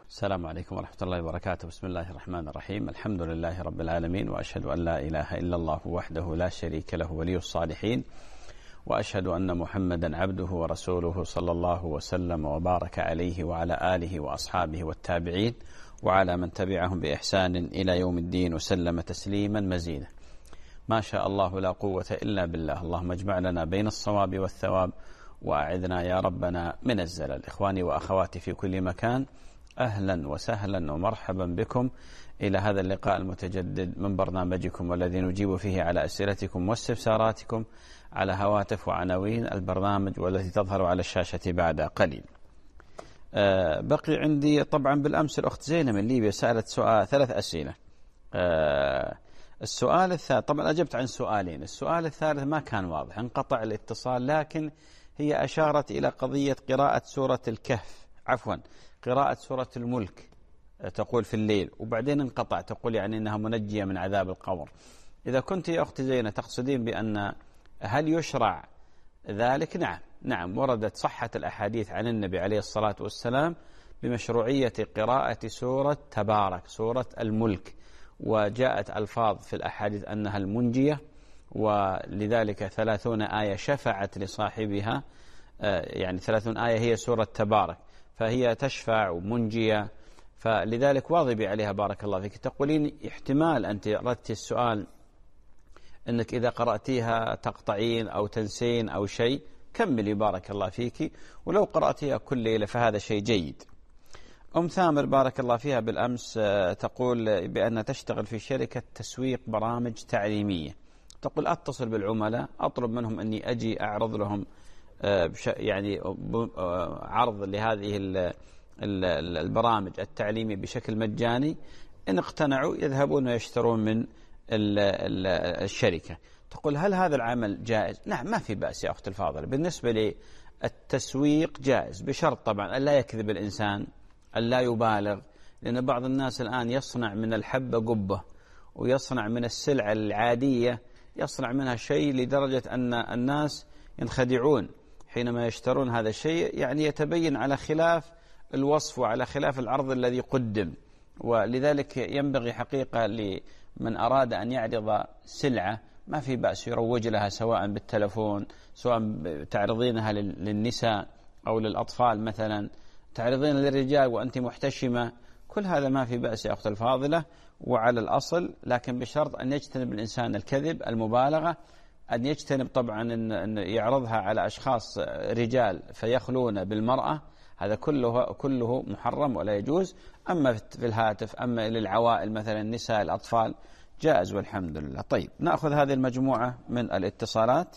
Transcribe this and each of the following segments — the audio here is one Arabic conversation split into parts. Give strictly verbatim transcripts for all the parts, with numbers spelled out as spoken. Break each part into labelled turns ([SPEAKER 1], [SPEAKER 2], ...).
[SPEAKER 1] السلام عليكم ورحمة الله وبركاته. بسم الله الرحمن الرحيم. الحمد لله رب العالمين، وأشهد أن لا إله إلا الله وحده لا شريك له ولي الصالحين، وأشهد أن محمدا عبده ورسوله صلى الله وسلم وبارك عليه وعلى آله وأصحابه والتابعين وعلى من تبعهم بإحسان إلى يوم الدين وسلم تسليما مزيدا. ما شاء الله لا قوة إلا بالله. اللهم اجمع لنا بين الصواب والثواب، وأعذنا يا ربنا من الزلل. إخواني وأخواتي في كل مكان، أهلا وسهلا ومرحبا بكم إلى هذا اللقاء المتجدد من برنامجكم، والذي نجيب فيه على أسئلتكم واستفساراتكم على هواتف وعناوين البرنامج، والتي تظهر على الشاشة بعد قليل. أه بقي عندي طبعا بالأمس الأخت زينة من ليبيا سألت سؤال ثلاث أسئلة. أه السؤال الثالث طبعا أجبت عن سؤالين، السؤال الثالث ما كان واضح، انقطع الاتصال، لكن هي أشارت إلى قضية قراءة سورة الكهف، عفوا قراءة سورة الملك، تقول في الليل، وبعدين انقطع، تقول يعني أنها منجية من عذاب القبر. إذا كنت يا أختي زينة تقصدين بأن هل يشرع ذلك؟ نعم نعم وردت صحة الأحاديث عن النبي عليه الصلاة والسلام بمشروعية قراءة سورة تبارك، سورة الملك، وجاءت ألفاظ في الأحاديث أنها المنجية، ولذلك ثلاثون آية شفعت لصاحبها، يعني ثلاثون آية هي سورة تبارك، فهي تشفع ومنجية، فلذلك واظبي عليها بارك الله فيك. تقولين احتمال أنت ردت السؤال أنك إذا قرأتيها تقطعين أو تنسين أو شيء، كملي بارك الله فيك، ولو قرأتيها كل ليلة فهذا شيء جيد. أم ثامر بارك الله فيها بالأمس تقول بأن تشتغل في شركة تسويق برامج تعليمية، تقول أتصل بالعملاء أطلب منهم أني أجي أعرض لهم يعني عرض لهذه البرامج التعليمية بشكل مجاني، إن اقتنعوا يذهبون ويشترون من الشركة. تقول هل هذا العمل جائز؟ نعم ما في بأس يا أخت الفاضلة، بالنسبة للتسويق جائز، بشرط طبعا أن لا يكذب الإنسان، أن لا يبالغ، لأن بعض الناس الآن يصنع من الحبة قبة، ويصنع من السلعة العادية يصنع منها شيء لدرجة أن الناس ينخدعون حينما يشترون هذا الشيء، يعني يتبين على خلاف الوصف وعلى خلاف العرض الذي قدم. ولذلك ينبغي حقيقة لمن أراد أن يعرض سلعة ما في بأس يروج لها، سواء بالتلفون، سواء تعرضينها للنساء أو للأطفال مثلا، تعرضين للرجال وأنت محتشمة، كل هذا ما في بأس يا أخت الفاضلة وعلى الأصل، لكن بشرط أن يجتنب الإنسان الكذب، المبالغة، أن يجتنب طبعا أن يعرضها على أشخاص رجال فيخلون بالمرأة، هذا كله كله محرم ولا يجوز. أما في الهاتف، أما للعوائل مثلا النساء الأطفال جائز والحمد لله. طيب نأخذ هذه المجموعة من الاتصالات.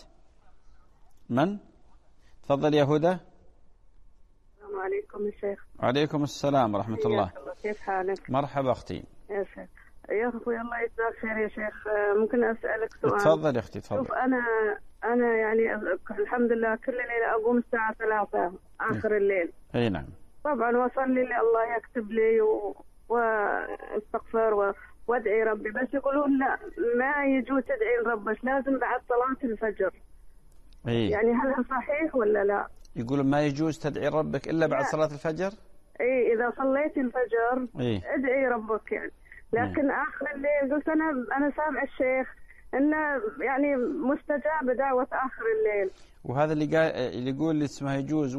[SPEAKER 1] من؟ تفضل يا هدى.
[SPEAKER 2] السلام عليكم يا شيخ.
[SPEAKER 1] وعليكم السلام ورحمة الله.
[SPEAKER 2] كيف حالك؟
[SPEAKER 1] مرحبا أختي.
[SPEAKER 2] يا شيخ يا أخوي الله يجزاك خير يا شيخ، ممكن أسألك سؤال؟
[SPEAKER 1] تفضل يا أختي تفضل.
[SPEAKER 2] شوف أنا أنا يعني الحمد لله كل ليلة أقوم الساعة ثلاثة آخر الليل.
[SPEAKER 1] أي نعم.
[SPEAKER 2] طبعا وأصلي لي الله يكتب لي و... واستغفر و... وادعي ربي، بس يقولون لا ما يجوز تدعي لربك، لازم بعد صلاة الفجر.
[SPEAKER 1] أي.
[SPEAKER 2] يعني هل صحيح ولا لا؟
[SPEAKER 1] يقولون ما يجوز تدعي ربك إلا بعد
[SPEAKER 2] لا.
[SPEAKER 1] صلاة الفجر؟
[SPEAKER 2] اي إذا صليت الفجر
[SPEAKER 1] أي.
[SPEAKER 2] ادعي ربك يعني، لكن أي. آخر الليل قلت أنا أنا سامع الشيخ إنه يعني مستجاب دعوة آخر الليل.
[SPEAKER 1] وهذا اللي قال اللي يقول لي اسمه يجوز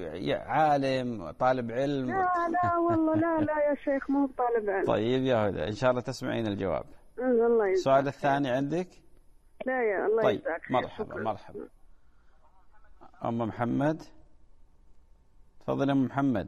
[SPEAKER 1] عالم طالب علم؟
[SPEAKER 2] لا لا والله لا لا يا شيخ مو طالب علم.
[SPEAKER 1] طيب يا هدى إن شاء الله تسمعين الجواب.
[SPEAKER 2] الله يجزاك.
[SPEAKER 1] السؤال الثاني عندك؟
[SPEAKER 2] لا يا الله
[SPEAKER 1] طيب
[SPEAKER 2] يجزاك.
[SPEAKER 1] مرحبا مرحبا. أم محمد تفضلي. أم محمد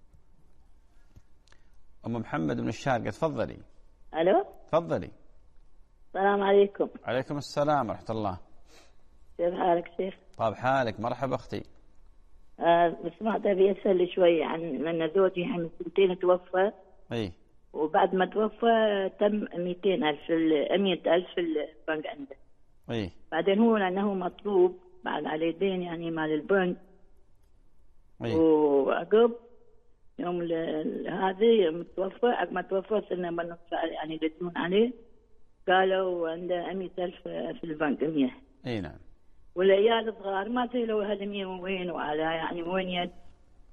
[SPEAKER 1] أم محمد من الشارقة تفضلي.
[SPEAKER 3] ألو
[SPEAKER 1] تفضلي.
[SPEAKER 3] السلام عليكم.
[SPEAKER 1] عليكم السلام ورحمة الله.
[SPEAKER 3] كيف حالك شيخ؟
[SPEAKER 1] طيب حالك؟ مرحبا أختي.
[SPEAKER 3] آه بس ما تبي أسأل شوي عن من زوجي من سنتين توفى.
[SPEAKER 1] إيه.
[SPEAKER 3] وبعد ما توفى تم مئتين ألف مئة ألف في البنك عنده.
[SPEAKER 1] إيه.
[SPEAKER 3] بعدين هو لأنه مطلوب بعد عليه دين يعني مال البنك.
[SPEAKER 1] إيه.
[SPEAKER 3] وعقب يوم هذه يوم توفى، عقب ما توفى صرنا بنطلع يعني يدون عليه، قالوا عنده مئة ألف في البنك مئة.
[SPEAKER 1] اي نعم.
[SPEAKER 3] والعيال الصغار ما تدري لو هذا مين وين وعلى يعني وين يد.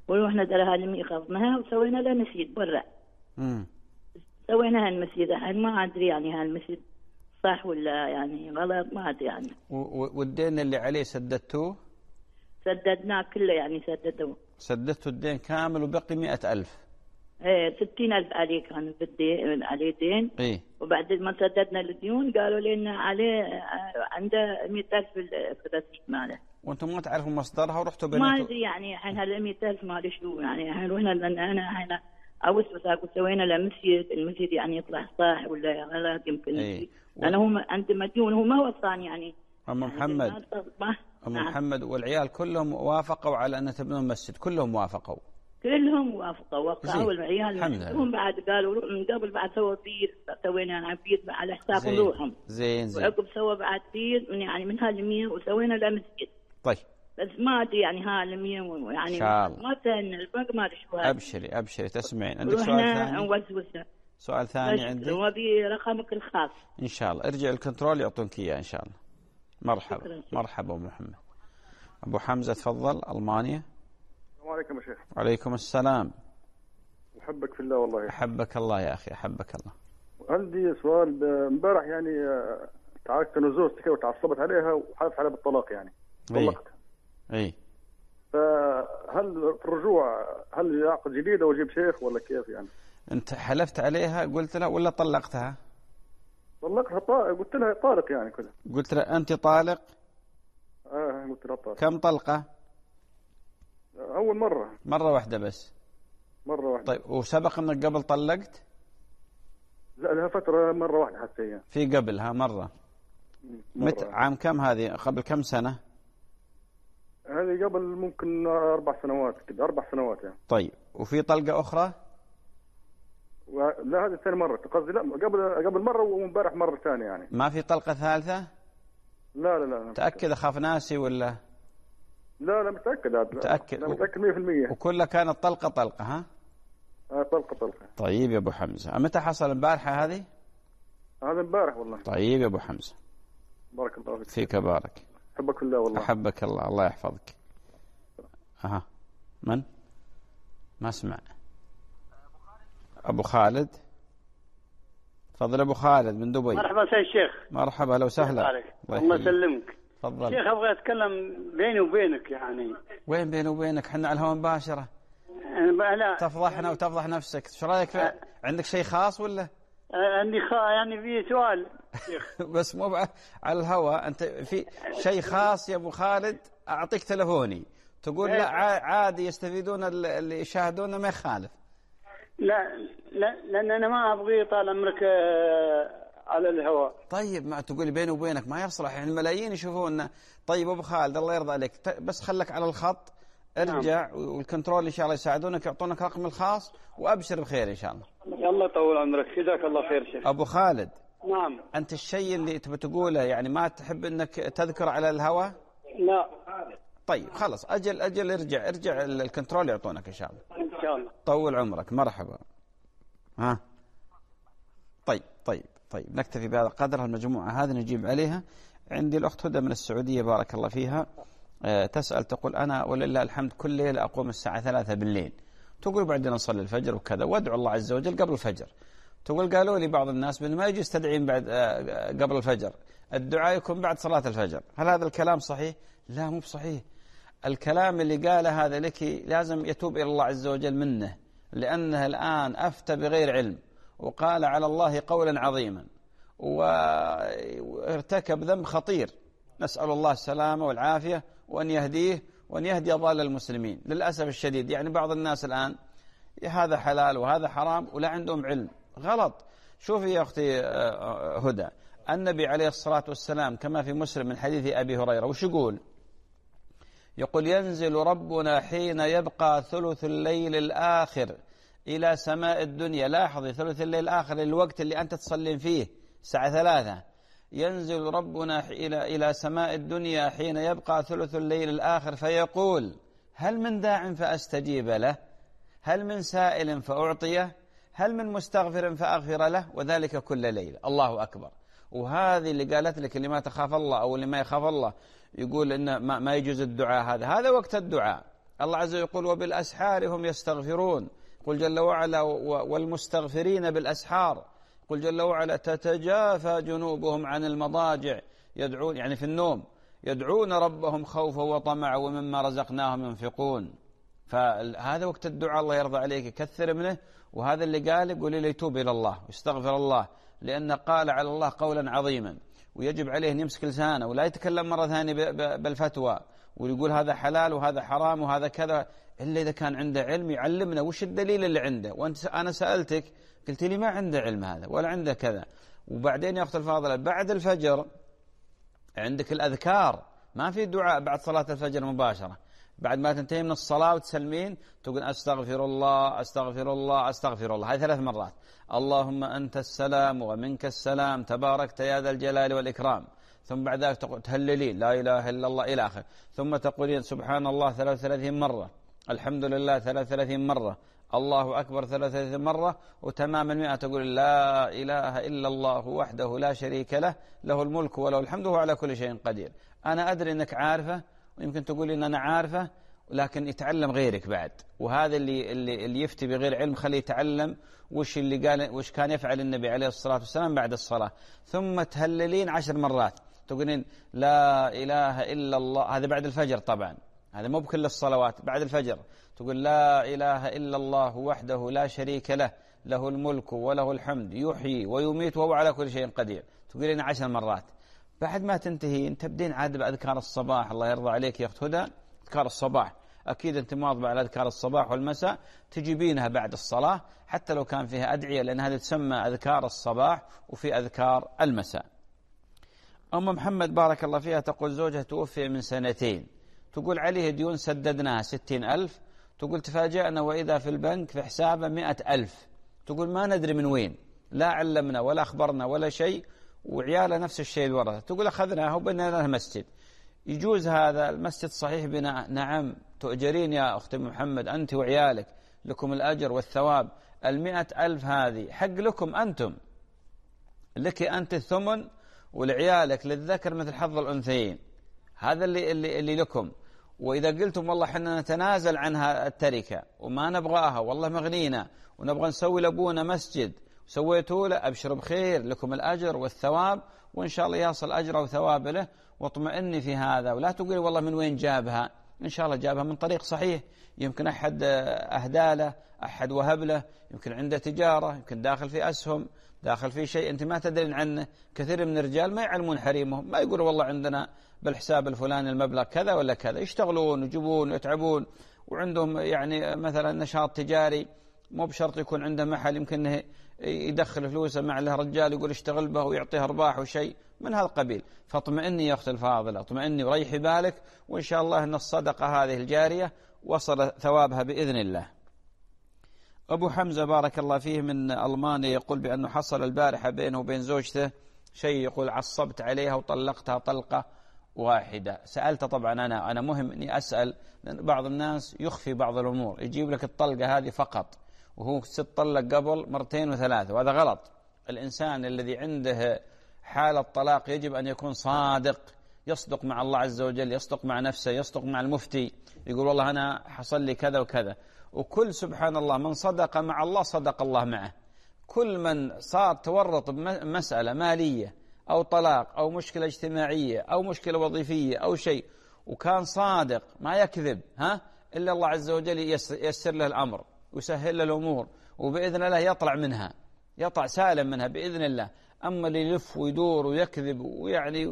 [SPEAKER 3] ورحنا ترى هالمية خذناها وسوينا لها مسجد برا.
[SPEAKER 1] امم
[SPEAKER 3] سوينا هالمسجد الحين ما ادري يعني هالمسجد صح ولا يعني غلط، ما ادري يعني.
[SPEAKER 1] والدين اللي عليه سددتوه؟
[SPEAKER 3] سددناه كله يعني سددوه.
[SPEAKER 1] سددتوا الدين كامل وبقي مئة ألف؟
[SPEAKER 3] ايه ستين ألف عليه كان بالدين عليه دين.
[SPEAKER 1] ايه
[SPEAKER 3] وبعد ما سددنا الديون قالوا لنا عليه عنده مئة ألف في الرصيد ماله.
[SPEAKER 1] وانتم ما تعرفوا مصدرها ورحتوا
[SPEAKER 3] بنيتوا؟ ما ادري يعني الحين هال مئة ألف ما ادري شو يعني. الحين رحنا لان انا الحين اوسوس اقول سوينا له مسجد، المسجد يعني يطلع صح ولا غلط يمكن.
[SPEAKER 1] ايه
[SPEAKER 3] انا هو عنده مديون، هو ما وصاني يعني.
[SPEAKER 1] ام محمد
[SPEAKER 3] يعني
[SPEAKER 1] ام محمد والعيال كلهم وافقوا على ان تبنون مسجد؟ كلهم وافقوا؟
[SPEAKER 3] كلهم وافقوا وقعوا العيال هم بعد قالوا من قبل بعد سووا بير، سوينا يعني بير على حساب روحهم.
[SPEAKER 1] زين زين.
[SPEAKER 3] وعقب سووا بعد بير من يعني من هالمية وسوينا له مسجد.
[SPEAKER 1] طيب
[SPEAKER 3] بس ما ادري يعني هالمية يعني ما تهن البنك ما ادري شو.
[SPEAKER 1] ابشري ابشري تسمعين. عندك سؤال ثاني؟
[SPEAKER 3] نوسوسه.
[SPEAKER 1] سؤال ثاني عندك؟
[SPEAKER 3] وابي رقمك الخاص
[SPEAKER 1] ان شاء الله. ارجع الكنترول يعطونك اياه ان شاء الله. مرحبا. شكرا. مرحبا ابو محمد. ابو حمزه تفضل المانيا.
[SPEAKER 4] السلام عليكم يا شيخ.
[SPEAKER 1] وعليكم السلام.
[SPEAKER 4] احبك في الله والله.
[SPEAKER 1] احبك الله يا اخي احبك الله.
[SPEAKER 4] عندي سؤال. امبارح يعني تعاركت انا وزوجتي كده وتعصبت عليها وحلفت عليها بالطلاق يعني. طلقتها.
[SPEAKER 1] اي.
[SPEAKER 4] فهل في الرجوع هل عقد جديد او اجيب شيخ ولا كيف يعني؟
[SPEAKER 1] انت حلفت عليها قلت لها ولا طلقتها؟
[SPEAKER 4] طلقتها طالق. قلت لها طالق يعني كذا.
[SPEAKER 1] قلت لها انت طالق؟
[SPEAKER 4] اه قلت لها طالق.
[SPEAKER 1] كم طلقه؟
[SPEAKER 4] اول مره.
[SPEAKER 1] مره واحده بس؟
[SPEAKER 4] مره واحده.
[SPEAKER 1] طيب وسبق انك قبل طلقت؟
[SPEAKER 4] لا لها فتره مره واحده حتى هي.
[SPEAKER 1] في قبلها مره؟ متى عام كم هذه؟ قبل كم سنه؟
[SPEAKER 4] هذه قبل ممكن اربع سنوات كده، اربع سنوات يعني.
[SPEAKER 1] طيب وفي طلقه اخرى؟
[SPEAKER 4] و... لا هذه ثاني مره قصدي. لا قبل قبل مره وامبارح مره ثانيه يعني.
[SPEAKER 1] ما في طلقه ثالثه؟
[SPEAKER 4] لا لا لا.
[SPEAKER 1] متاكد؟ اخاف ناسي ولا؟
[SPEAKER 4] لا لا متاكد.
[SPEAKER 1] متاكد؟
[SPEAKER 4] لا متاكد مية بالمية.
[SPEAKER 1] وكلها كانت طلقه طلقه ها؟
[SPEAKER 4] اه طلقه طلقه.
[SPEAKER 1] طيب يا ابو حمزه متى حصل؟ البارحه هذه؟
[SPEAKER 4] هذا امبارح والله.
[SPEAKER 1] طيب يا ابو حمزه
[SPEAKER 4] بارك الله فيك.
[SPEAKER 1] فيك بارك.
[SPEAKER 4] احبك الله والله.
[SPEAKER 1] احبك الله الله يحفظك. اها من؟ ما اسمع. ابو خالد. تفضل ابو خالد من دبي.
[SPEAKER 5] مرحبا سيد الشيخ.
[SPEAKER 1] مرحبا لو سهلا.
[SPEAKER 5] الله يسلمك.
[SPEAKER 1] تفضل
[SPEAKER 5] شيخ ابغى اتكلم بيني وبينك يعني.
[SPEAKER 1] وين بيني وبينك؟ احنا على الهواء مباشره.
[SPEAKER 5] لا
[SPEAKER 1] تفضحنا وتفضح نفسك. ايش رايك؟ أه عندك شيء خاص ولا؟
[SPEAKER 5] عندي خ... يعني في سؤال
[SPEAKER 1] بس مو على الهواء. انت في شيء خاص يا ابو خالد اعطيك تلفوني تقول لا عادي يستفيدون اللي يشاهدونا ما يخالف.
[SPEAKER 5] لا لا لان انا ما ابغي طال عمرك على الهواء.
[SPEAKER 1] طيب ما تقول بيني وبينك ما يصلح يعني الملايين يشوفونا. طيب ابو خالد الله يرضى عليك بس خلك على الخط ارجع. نعم. والكنترول ان شاء الله يساعدونك يعطونك رقم الخاص وابشر بخير ان شاء الله.
[SPEAKER 5] الله يطول عمرك جزاك الله خير شيخ.
[SPEAKER 1] ابو خالد.
[SPEAKER 5] نعم.
[SPEAKER 1] انت الشيء اللي تبي تقوله يعني ما تحب انك تذكر على الهواء؟
[SPEAKER 5] لا.
[SPEAKER 1] طيب خلاص اجل اجل ارجع ارجع الكنترول يعطونك ان شاء الله.
[SPEAKER 5] ان شاء الله.
[SPEAKER 1] طول عمرك. مرحبا. ها طيب طيب طيب نكتفي بهذا القدر. المجموعه هذه نجيب عليها. عندي الاخت هدى من السعوديه بارك الله فيها أه تسال تقول انا ولله الحمد كل ليله اقوم الساعه ثلاثة بالليل. تقول بعدين اصلي الفجر وكذا وادعو الله عز وجل قبل الفجر. تقول قالوا لي بعض الناس بأنه ما يجوز تدعين بعد أه قبل الفجر، الدعاء يكون بعد صلاه الفجر. هل هذا الكلام صحيح؟ لا مو بصحيح. الكلام اللي قاله هذا لك لازم يتوب إلى الله عز وجل منه، لأنه الآن أفتى بغير علم وقال على الله قولا عظيما وارتكب ذنب خطير. نسأل الله السلامة والعافية وأن يهديه وأن يهدي ضال المسلمين. للأسف الشديد يعني بعض الناس الآن هذا حلال وهذا حرام ولا عندهم علم. غلط. شوفي يا أختي هدى النبي عليه الصلاة والسلام كما في مسلم من حديث أبي هريرة وش يقول؟ يقول ينزل ربنا حين يبقى ثلث الليل الآخر إلى سماء الدنيا. لاحظي ثلث الليل الآخر الوقت اللي أنت تصلين فيه الساعة ثلاثة. ينزل ربنا إلى إلى سماء الدنيا حين يبقى ثلث الليل الآخر فيقول هل من داع فأستجيب له؟ هل من سائل فأعطيه؟ هل من مستغفر فأغفر له؟ وذلك كل ليلة. الله أكبر. وهذه اللي قالت لك اللي ما تخاف الله أو اللي ما يخاف الله يقول إن ما يجوز الدعاء هذا هذا وقت الدعاء. الله عز وجل يقول وبالأسحار هم يستغفرون، قل جل وعلا والمستغفرين بالأسحار، قل جل وعلا تتجافى جنوبهم عن المضاجع يدعون، يعني في النوم، يدعون ربهم خوفا وطمعا ومما رزقناهم ينفقون. فهذا وقت الدعاء، الله يرضى عليك كثر منه. وهذا اللي قال يقول لي يتوب إلى الله ويستغفر الله، لأن قال على الله قولا عظيما، ويجب عليه أن يمسك لسانه ولا يتكلم مرة ثانية بالفتوى ويقول هذا حلال وهذا حرام وهذا كذا، إلا إذا كان عنده علم يعلمنا وش الدليل اللي عنده. وأنت أنا سألتك قلت لي ما عنده علم هذا ولا عنده كذا. وبعدين يا أخت الفاضلة بعد الفجر عندك الأذكار، ما في دعاء بعد صلاة الفجر مباشرة، بعد ما تنتهي من الصلاة وتسلمين تقول أستغفر الله أستغفر الله أستغفر الله، هذه ثلاث مرات. اللهم أنت السلام ومنك السلام تباركت يا ذا الجلال والإكرام. ثم بعد ذلك تهللين لا إله إلا الله إلى آخر. ثم تقولين سبحان الله ثلاث وثلاثين مرة، الحمد لله ثلاث وثلاثين مرة، الله أكبر ثلاث وثلاثين مرة، وتمام المئة تقول لا إله إلا الله وحده لا شريك له له الملك وله الحمد وهو على كل شيء قدير. أنا أدري أنك عارفة، ويمكن تقول إن أنا عارفة، لكن يتعلم غيرك بعد. وهذا اللي اللي, اللي يفتي بغير علم خليه يتعلم وش اللي قال وش كان يفعل النبي عليه الصلاة والسلام بعد الصلاة. ثم تهللين عشر مرات تقولين لا إله إلا الله، هذا بعد الفجر طبعا، هذا مو بكل الصلوات، بعد الفجر تقول لا إله إلا الله وحده لا شريك له له الملك وله الحمد يحيي ويميت وهو على كل شيء قدير، تقولين عشر مرات. بعد ما تنتهين تبدين عاد بأذكار الصباح. الله يرضى عليك يا أخت هدى، أذكار الصباح أكيد أنت مواظبة على أذكار الصباح والمساء، تجيبينها بعد الصلاة حتى لو كان فيها أدعية، لأن هذه تسمى أذكار الصباح وفي أذكار المساء. أم محمد بارك الله فيها تقول زوجها توفي من سنتين، تقول عليه ديون سددناها ستين ألف، تقول تفاجأنا وإذا في البنك في حسابه مئة ألف، تقول ما ندري من وين، لا علمنا ولا أخبرنا ولا شيء، وعياله نفس الشيء الورثة. تقول أخذناه وبنينا له مسجد، يجوز هذا المسجد صحيح بناء؟ نعم تؤجرين يا أختي محمد أنت وعيالك، لكم الأجر والثواب. المئة ألف هذه حق لكم أنتم، لك أنت الثمن ولعيالك للذكر مثل حظ الأنثيين، هذا اللي, اللي, اللي لكم. وإذا قلتم والله حنا نتنازل عنها التركة وما نبغاها والله مغنينا ونبغى نسوي لأبونا مسجد سويتوا له، أبشر بخير، لكم الأجر والثواب، وإن شاء الله يصل أجره وثواب له، واطمئني في هذا. ولا تقولي والله من وين جابها، إن شاء الله جابها من طريق صحيح، يمكن أحد أهدى له، أحد وهب له، يمكن عنده تجارة، يمكن داخل في أسهم، داخل في شيء أنت ما تدرين عنه. كثير من الرجال ما يعلمون حريمهم، ما يقولوا والله عندنا بالحساب الفلاني المبلغ كذا ولا كذا، يشتغلون ويجيبون ويتعبون وعندهم يعني مثلا نشاط تجاري، مو بشرط يكون عنده محل يمكن يدخل فلوسه مع له رجال يقول اشتغل به ويعطيه أرباح وشيء من هذا القبيل. فاطمئني يا أخت الفاضلة، اطمئني وريحي بالك، وإن شاء الله أن الصدقة هذه الجارية وصل ثوابها بإذن الله. أبو حمزة بارك الله فيه من ألمانيا يقول بأنه حصل البارحة بينه وبين زوجته شيء، يقول عصبت عليها وطلقتها طلقة واحدة. سألت طبعا أنا أنا مهم أني أسأل، لأن بعض الناس يخفي بعض الأمور، يجيب لك الطلقة هذه فقط وهو ست طلق قبل مرتين وثلاثة، وهذا غلط. الإنسان الذي عنده حالة طلاق يجب أن يكون صادق، يصدق مع الله عز وجل، يصدق مع نفسه، يصدق مع المفتي، يقول والله أنا حصل لي كذا وكذا. وكل سبحان الله من صدق مع الله صدق الله معه. كل من صار تورط بمسألة مالية أو طلاق أو مشكلة اجتماعية أو مشكلة وظيفية أو شيء وكان صادق ما يكذب، ها إلا الله عز وجل ييسر له الأمر ويسهل له الأمور، وبإذن الله يطلع منها، يطلع سالم منها بإذن الله. أما اللي يلف ويدور ويكذب ويعني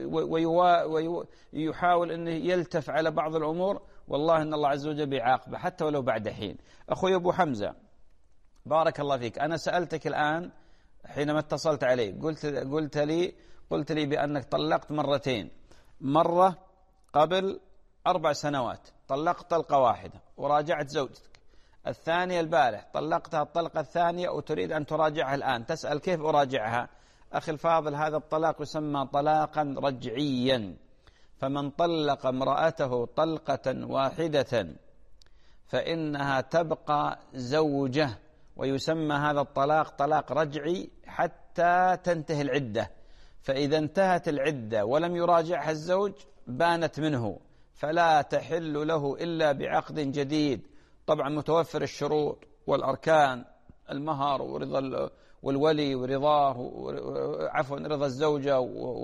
[SPEAKER 1] ويحاول أنه يلتف على بعض الأمور، والله أن الله عز وجل بيعاقبه حتى ولو بعد حين. أخوي أبو حمزة بارك الله فيك، أنا سألتك الآن حينما اتصلت علي، قلت قلت لي قلت لي بأنك طلقت مرتين، مرة قبل أربع سنوات طلقت طلقة واحدة وراجعت زوجتك، الثانية البارح طلقتها الطلقة الثانية وتريد أن تراجعها الآن، تسأل كيف أراجعها؟ أخي الفاضل هذا الطلاق يسمى طلاقا رجعيا، فمن طلق امرأته طلقة واحدة فإنها تبقى زوجة، ويسمى هذا الطلاق طلاق رجعي حتى تنتهي العدة. فإذا انتهت العدة ولم يراجعها الزوج بانت منه، فلا تحل له إلا بعقد جديد، طبعا متوفر الشروط والأركان، المهر ورضا والولي ورضاه، عفوا رضا الزوجة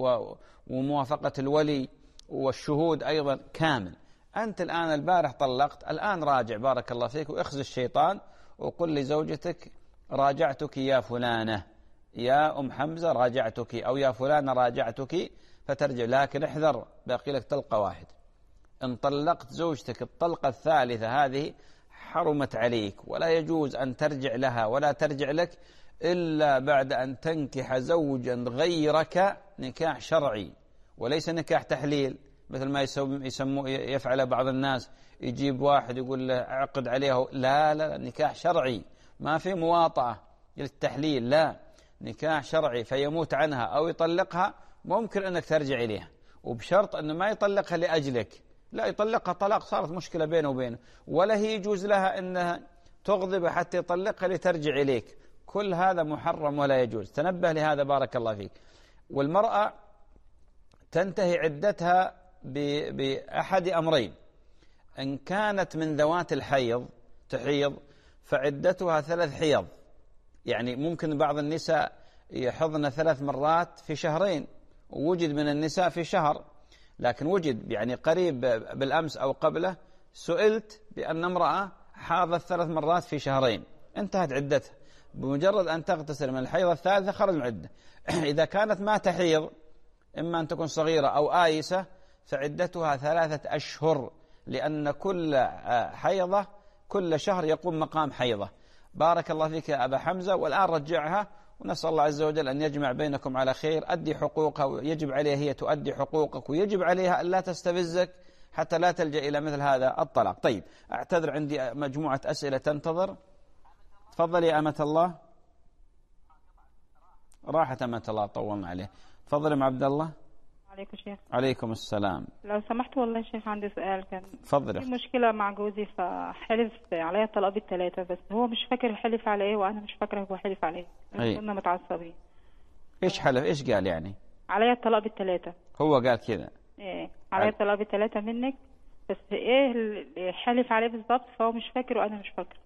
[SPEAKER 1] وموافقة الولي والشهود أيضا كامل. أنت الآن البارح طلقت، الآن راجع بارك الله فيك واخذ الشيطان وقل لزوجتك راجعتك يا فلانة، يا أم حمزة راجعتك، أو يا فلانة راجعتك، فترجع. لكن احذر، باقي لك طلقة واحد. إن طلقت زوجتك الطلقة الثالثة هذه حرمت عليك، ولا يجوز أن ترجع لها ولا ترجع لك إلا بعد أن تنكح زوجا غيرك نكاح شرعي، وليس نكاح تحليل مثل ما يسمو يفعل بعض الناس، يجيب واحد يقول له عقد عليه. لا لا، نكاح شرعي، ما في مواطأة للتحليل، لا، نكاح شرعي. فيموت عنها أو يطلقها، ممكن أنك ترجع إليها، وبشرط أنه ما يطلقها لأجلك، لا، يطلقها طلاق صارت مشكلة بينه وبينه، ولا هي يجوز لها أنها تغضب حتى يطلقها لترجع إليك. كل هذا محرم ولا يجوز، تنبه لهذا بارك الله فيك. والمرأة تنتهي عدتها بأحد أمرين: إن كانت من ذوات الحيض تحيض فعدتها ثلاث حيض، يعني ممكن بعض النساء يحضن ثلاث مرات في شهرين، ووجد من النساء في شهر. لكن وجد يعني قريب بالأمس أو قبله سئلت بأن امرأة حاضت ثلاث مرات في شهرين، انتهت عدتها، بمجرد أن تغتسل من الحيضة الثالثة خرج من العدة. إذا كانت ما تحيض، إما أن تكون صغيرة أو آيسة، فعدتها ثلاثة أشهر، لأن كل حيضة كل شهر يقوم مقام حيضة. بارك الله فيك يا أبا حمزة، والآن رجعها، ونسأل الله عز وجل أن يجمع بينكم على خير. أدي حقوقها، ويجب عليها هي تؤدي حقوقك، ويجب عليها أن لا تستفزك حتى لا تلجأ إلى مثل هذا الطلاق. طيب، أعتذر، عندي مجموعة أسئلة تنتظر. تفضل يا أمة الله. راحت أمة الله، طولنا عليه. تفضل يا عبد الله.
[SPEAKER 6] عليكم شيخ.
[SPEAKER 1] عليكم السلام.
[SPEAKER 6] لو سمحت والله شيخ عندي سؤال. كان
[SPEAKER 1] تفضل.
[SPEAKER 6] في مشكلة مع جوزي، فحلف عليا الطلاق بالثلاثة، بس هو مش فاكر حلف على ايه، وانا مش فاكره هو حلف على ايه. كنا متعصبين.
[SPEAKER 1] ايش حلف؟ ايش قال يعني؟
[SPEAKER 6] عليا الطلاق بالثلاثة.
[SPEAKER 1] هو قال كذا؟
[SPEAKER 6] ايه، عليا الطلاق بالثلاثة منك، بس ايه اللي حلف عليه بالضبط فهو مش فاكر وانا مش فاكره.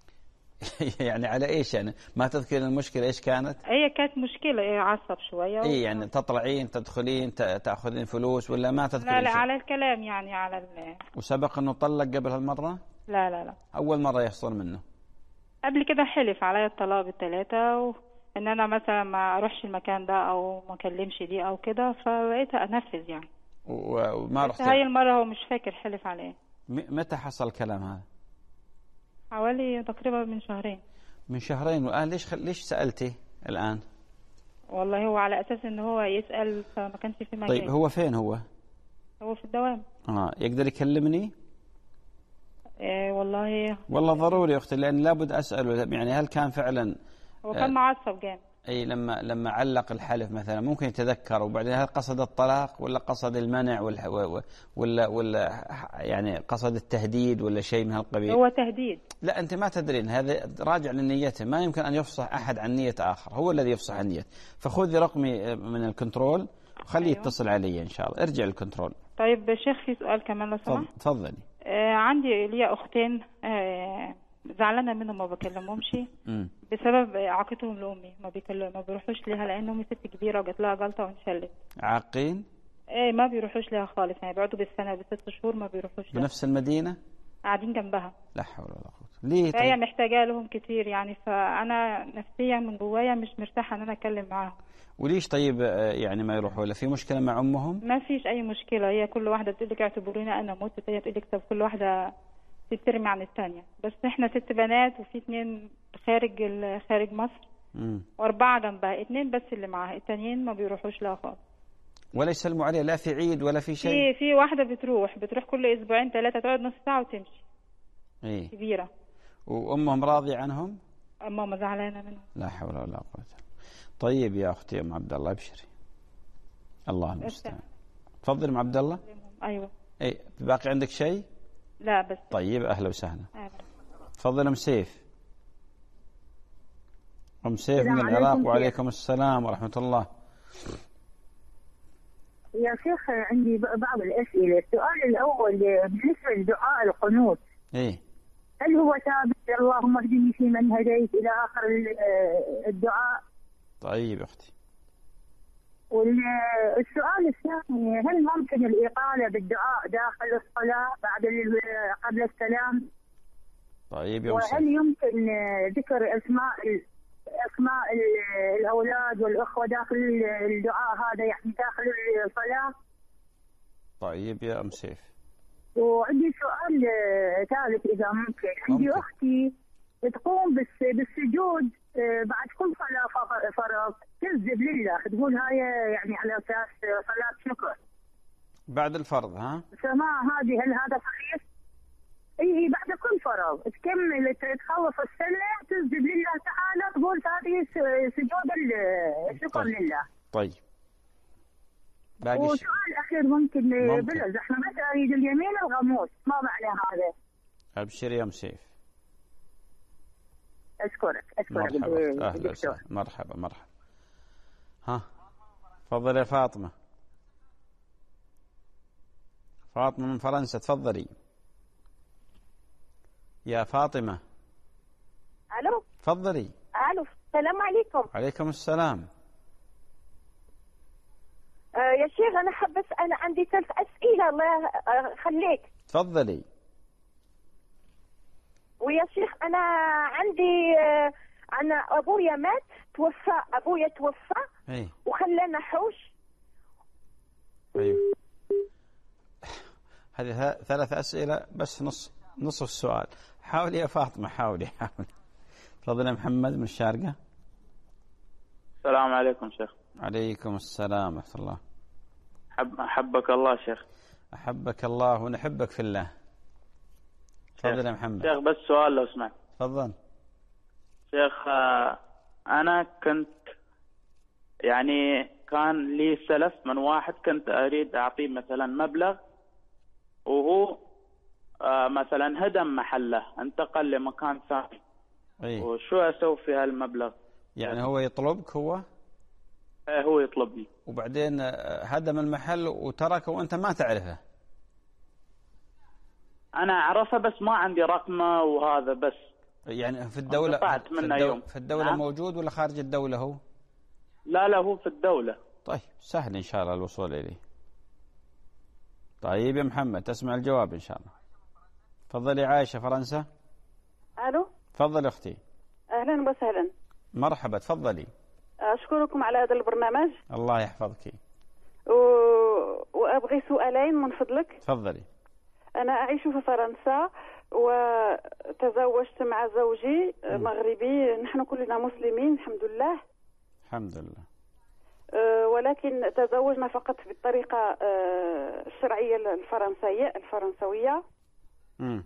[SPEAKER 1] يعني على ايش يعني؟ ما تذكر المشكلة ايش كانت؟
[SPEAKER 6] هي كانت مشكلة، ايه، عصب شوية. و...
[SPEAKER 1] ايه يعني تطلعين تدخلين تاخذين فلوس ولا ما تذكر؟
[SPEAKER 6] لا لا شيء؟ على الكلام يعني، على ال...
[SPEAKER 1] وسبق انه طلق قبل هالمرة؟
[SPEAKER 6] لا لا لا،
[SPEAKER 1] اول مرة يحصل منه.
[SPEAKER 6] قبل كده حلف عليا الطلاق بالثلاثة، وان انا مثلا ما اروحش المكان ده او ما اكلمش دي او كده، فبقيت انفذ يعني.
[SPEAKER 1] وما رحت؟
[SPEAKER 6] هاي المرة هو مش فاكر حلف عليه.
[SPEAKER 1] م... متى حصل الكلام هذا؟
[SPEAKER 6] حوالي تقريبا من شهرين.
[SPEAKER 1] من شهرين. والآن ليش خ... ليش سألتي الآن؟
[SPEAKER 6] والله هو على أساس إن هو يسأل، فما كانش في مكان.
[SPEAKER 1] طيب هو فين هو؟
[SPEAKER 6] هو في الدوام.
[SPEAKER 1] آه يقدر يكلمني؟
[SPEAKER 6] إيه والله.
[SPEAKER 1] والله ضروري يا أختي، لأن لابد أسأله يعني هل كان فعلا.
[SPEAKER 6] هو كان معصب جامد.
[SPEAKER 1] أي لما لما علق الحلف مثلا ممكن يتذكر، وبعدين هل قصد الطلاق ولا قصد المنع ولا ولا ولا يعني قصد التهديد ولا شيء من هالقبيل؟
[SPEAKER 6] هو تهديد.
[SPEAKER 1] لا أنت ما تدرين، هذا راجع لنيته، ما يمكن أن يفصح أحد عن نية آخر، هو الذي يفصح عن نيته. فخذي رقمي من الكنترول وخليه أيوه. يتصل علي إن شاء الله. ارجع الكنترول.
[SPEAKER 6] طيب شيخ، في سؤال كمان لو سمحت.
[SPEAKER 1] تفضلي.
[SPEAKER 6] آه عندي لي أختين، آه زعلانة منهم، ما بكلمهمش بسبب عاقتهم لأمي، ما بيكلموا ما بيروحوش ليها، لأن أمي ست كبيرة وجات لها جلطة وانشلت.
[SPEAKER 1] عاقين؟
[SPEAKER 6] ايه، ما بيروحوش ليها خالص، يعني بيقعدوا بالسنة بست شهور ما بيروحوش لها.
[SPEAKER 1] بنفس المدينة؟
[SPEAKER 6] قاعدين جنبها.
[SPEAKER 1] لا حول ولا قوة. ليه؟
[SPEAKER 6] فهي طيب. محتاجة لهم كتير يعني، فأنا نفسيا من جوايا مش مرتاحة إن أنا أتكلم معاهم.
[SPEAKER 1] وليش طيب يعني ما يروحوا؟ ولا في مشكلة مع أمهم؟
[SPEAKER 6] ما فيش أي مشكلة، هي كل واحدة بتقول لك اعتبروني أنا مت، هي تقول لك طب كل واحدة تترمي عن الثانية، بس احنا ست بنات وفي اثنين خارج خارج مصر
[SPEAKER 1] مم.
[SPEAKER 6] واربعة جنبها، اثنين بس اللي معاها، التانيين ما بيروحوش لها خالص.
[SPEAKER 1] ولا يسلموا عليها لا في عيد ولا في شيء؟
[SPEAKER 6] في في واحدة بتروح بتروح كل اسبوعين ثلاثة، تقعد نص ساعة وتمشي.
[SPEAKER 1] ايه
[SPEAKER 6] كبيرة.
[SPEAKER 1] وامهم راضية عنهم؟
[SPEAKER 6] امهم زعلانة منهم.
[SPEAKER 1] لا حول ولا قوة. طيب يا اختي ام عبد الله ابشري، الله المستعان. تفضل ام عبد الله.
[SPEAKER 6] ايوه.
[SPEAKER 1] ايه باقي عندك شيء؟
[SPEAKER 6] لا بس.
[SPEAKER 1] طيب اهلا وسهلا. تفضل ام سيف. ام سيف من العراق. وعليكم السلام ورحمة الله.
[SPEAKER 7] يا شيخ عندي بعض الأسئلة. السؤال الأول بالنسبة لدعاء القنوت،
[SPEAKER 1] إيه
[SPEAKER 7] هل هو ثابت اللهم اهدني فيمن هديت إلى آخر الدعاء؟
[SPEAKER 1] طيب يا أختي.
[SPEAKER 7] والسؤال الثاني، هل ممكن الإطالة بالدعاء داخل الصلاة بعد قبل السلام؟
[SPEAKER 1] طيب يا
[SPEAKER 7] وهل يمكن ذكر أسماء أسماء الأولاد والأخوة داخل الدعاء هذا، يعني داخل الصلاة؟
[SPEAKER 1] طيب يا أم سيف.
[SPEAKER 7] وعندي سؤال ثالث إذا ممكن. عندي
[SPEAKER 1] ممكن.
[SPEAKER 7] أختي تقوم بالسجود بعد كل صلاة فرض، تسجد لله، تقول هاي يعني على أساس صلاة شكر
[SPEAKER 1] بعد الفرض. ها
[SPEAKER 7] فما هذه، هل هذا صحيح؟ اي بعد كل فرض تكمل تخلص السنة تسجد لله تعالى، تقول هذه سجود الشكر
[SPEAKER 1] طيب.
[SPEAKER 7] لله.
[SPEAKER 1] طيب باقي
[SPEAKER 7] وسؤال
[SPEAKER 1] الشيء.
[SPEAKER 7] أخير ممكن,
[SPEAKER 1] ممكن.
[SPEAKER 7] بلز احنا متى أريد اليمين الغموس، ما معنى هذا؟
[SPEAKER 1] أبشر يا أم سيف.
[SPEAKER 7] أشكرك أشكرك
[SPEAKER 1] مرحبا. أهلا وسهلا. مرحبا مرحبا. ها تفضل يا فاطمة. فاطمة من فرنسا، تفضلي يا فاطمة.
[SPEAKER 8] الو
[SPEAKER 1] تفضلي.
[SPEAKER 8] الو السلام عليكم.
[SPEAKER 1] عليكم السلام.
[SPEAKER 8] آه يا شيخ انا حبس، انا عندي ثلاث اسئله الله يخليك.
[SPEAKER 1] تفضلي.
[SPEAKER 8] ويا شيخ انا عندي آه انا ابويا مات، توفى ابويا توفى.
[SPEAKER 1] ايه
[SPEAKER 8] وخلانا حوش.
[SPEAKER 1] ايوه هذه ثلاث اسئله بس نص نصف السؤال. حاولي يا فاطمه، حاولي حاولي. تفضل يا محمد من الشارقه.
[SPEAKER 9] السلام عليكم شيخ.
[SPEAKER 1] عليكم السلام ورحمه الله.
[SPEAKER 9] حب أحبك الله شيخ.
[SPEAKER 1] أحبك الله ونحبك في الله. تفضل يا محمد.
[SPEAKER 9] شيخ بس سؤال لو سمحت.
[SPEAKER 1] تفضل.
[SPEAKER 9] شيخ أنا كنت يعني كان لي سلف من واحد، كنت أريد أعطيه مثلا مبلغ وهو مثلا هدم محله، انتقل لمكان ثاني.
[SPEAKER 1] أيه.
[SPEAKER 9] وشو أسوي في هالمبلغ؟
[SPEAKER 1] يعني هو يطلبك هو؟
[SPEAKER 9] ايه هو يطلبني.
[SPEAKER 1] وبعدين هدم المحل وتركه وأنت ما تعرفه؟
[SPEAKER 9] أنا أعرفه بس ما عندي رقمه وهذا بس.
[SPEAKER 1] يعني في الدولة
[SPEAKER 9] في الدولة,
[SPEAKER 1] يوم. في الدولة نعم؟ موجود ولا خارج الدولة هو؟
[SPEAKER 9] لا لا هو في الدولة.
[SPEAKER 1] طيب سهل إن شاء الله الوصول إليه. طيب يا محمد تسمع الجواب إن شاء الله. تفضلي عايشة فرنسا.
[SPEAKER 10] ألو.
[SPEAKER 1] تفضلي أختي.
[SPEAKER 10] أهلا وسهلا.
[SPEAKER 1] مرحبا تفضلي.
[SPEAKER 10] أشكركم على هذا البرنامج.
[SPEAKER 1] الله يحفظك.
[SPEAKER 10] و... وأبغي سؤالين من فضلك.
[SPEAKER 1] تفضلي.
[SPEAKER 10] أنا أعيش في فرنسا وتزوجت مع زوجي مغربي، نحن كلنا مسلمين الحمد لله.
[SPEAKER 1] الحمد لله.
[SPEAKER 10] أه ولكن تزوجنا فقط بالطريقة أه الشرعية الفرنسية الفرنسوية.
[SPEAKER 1] امم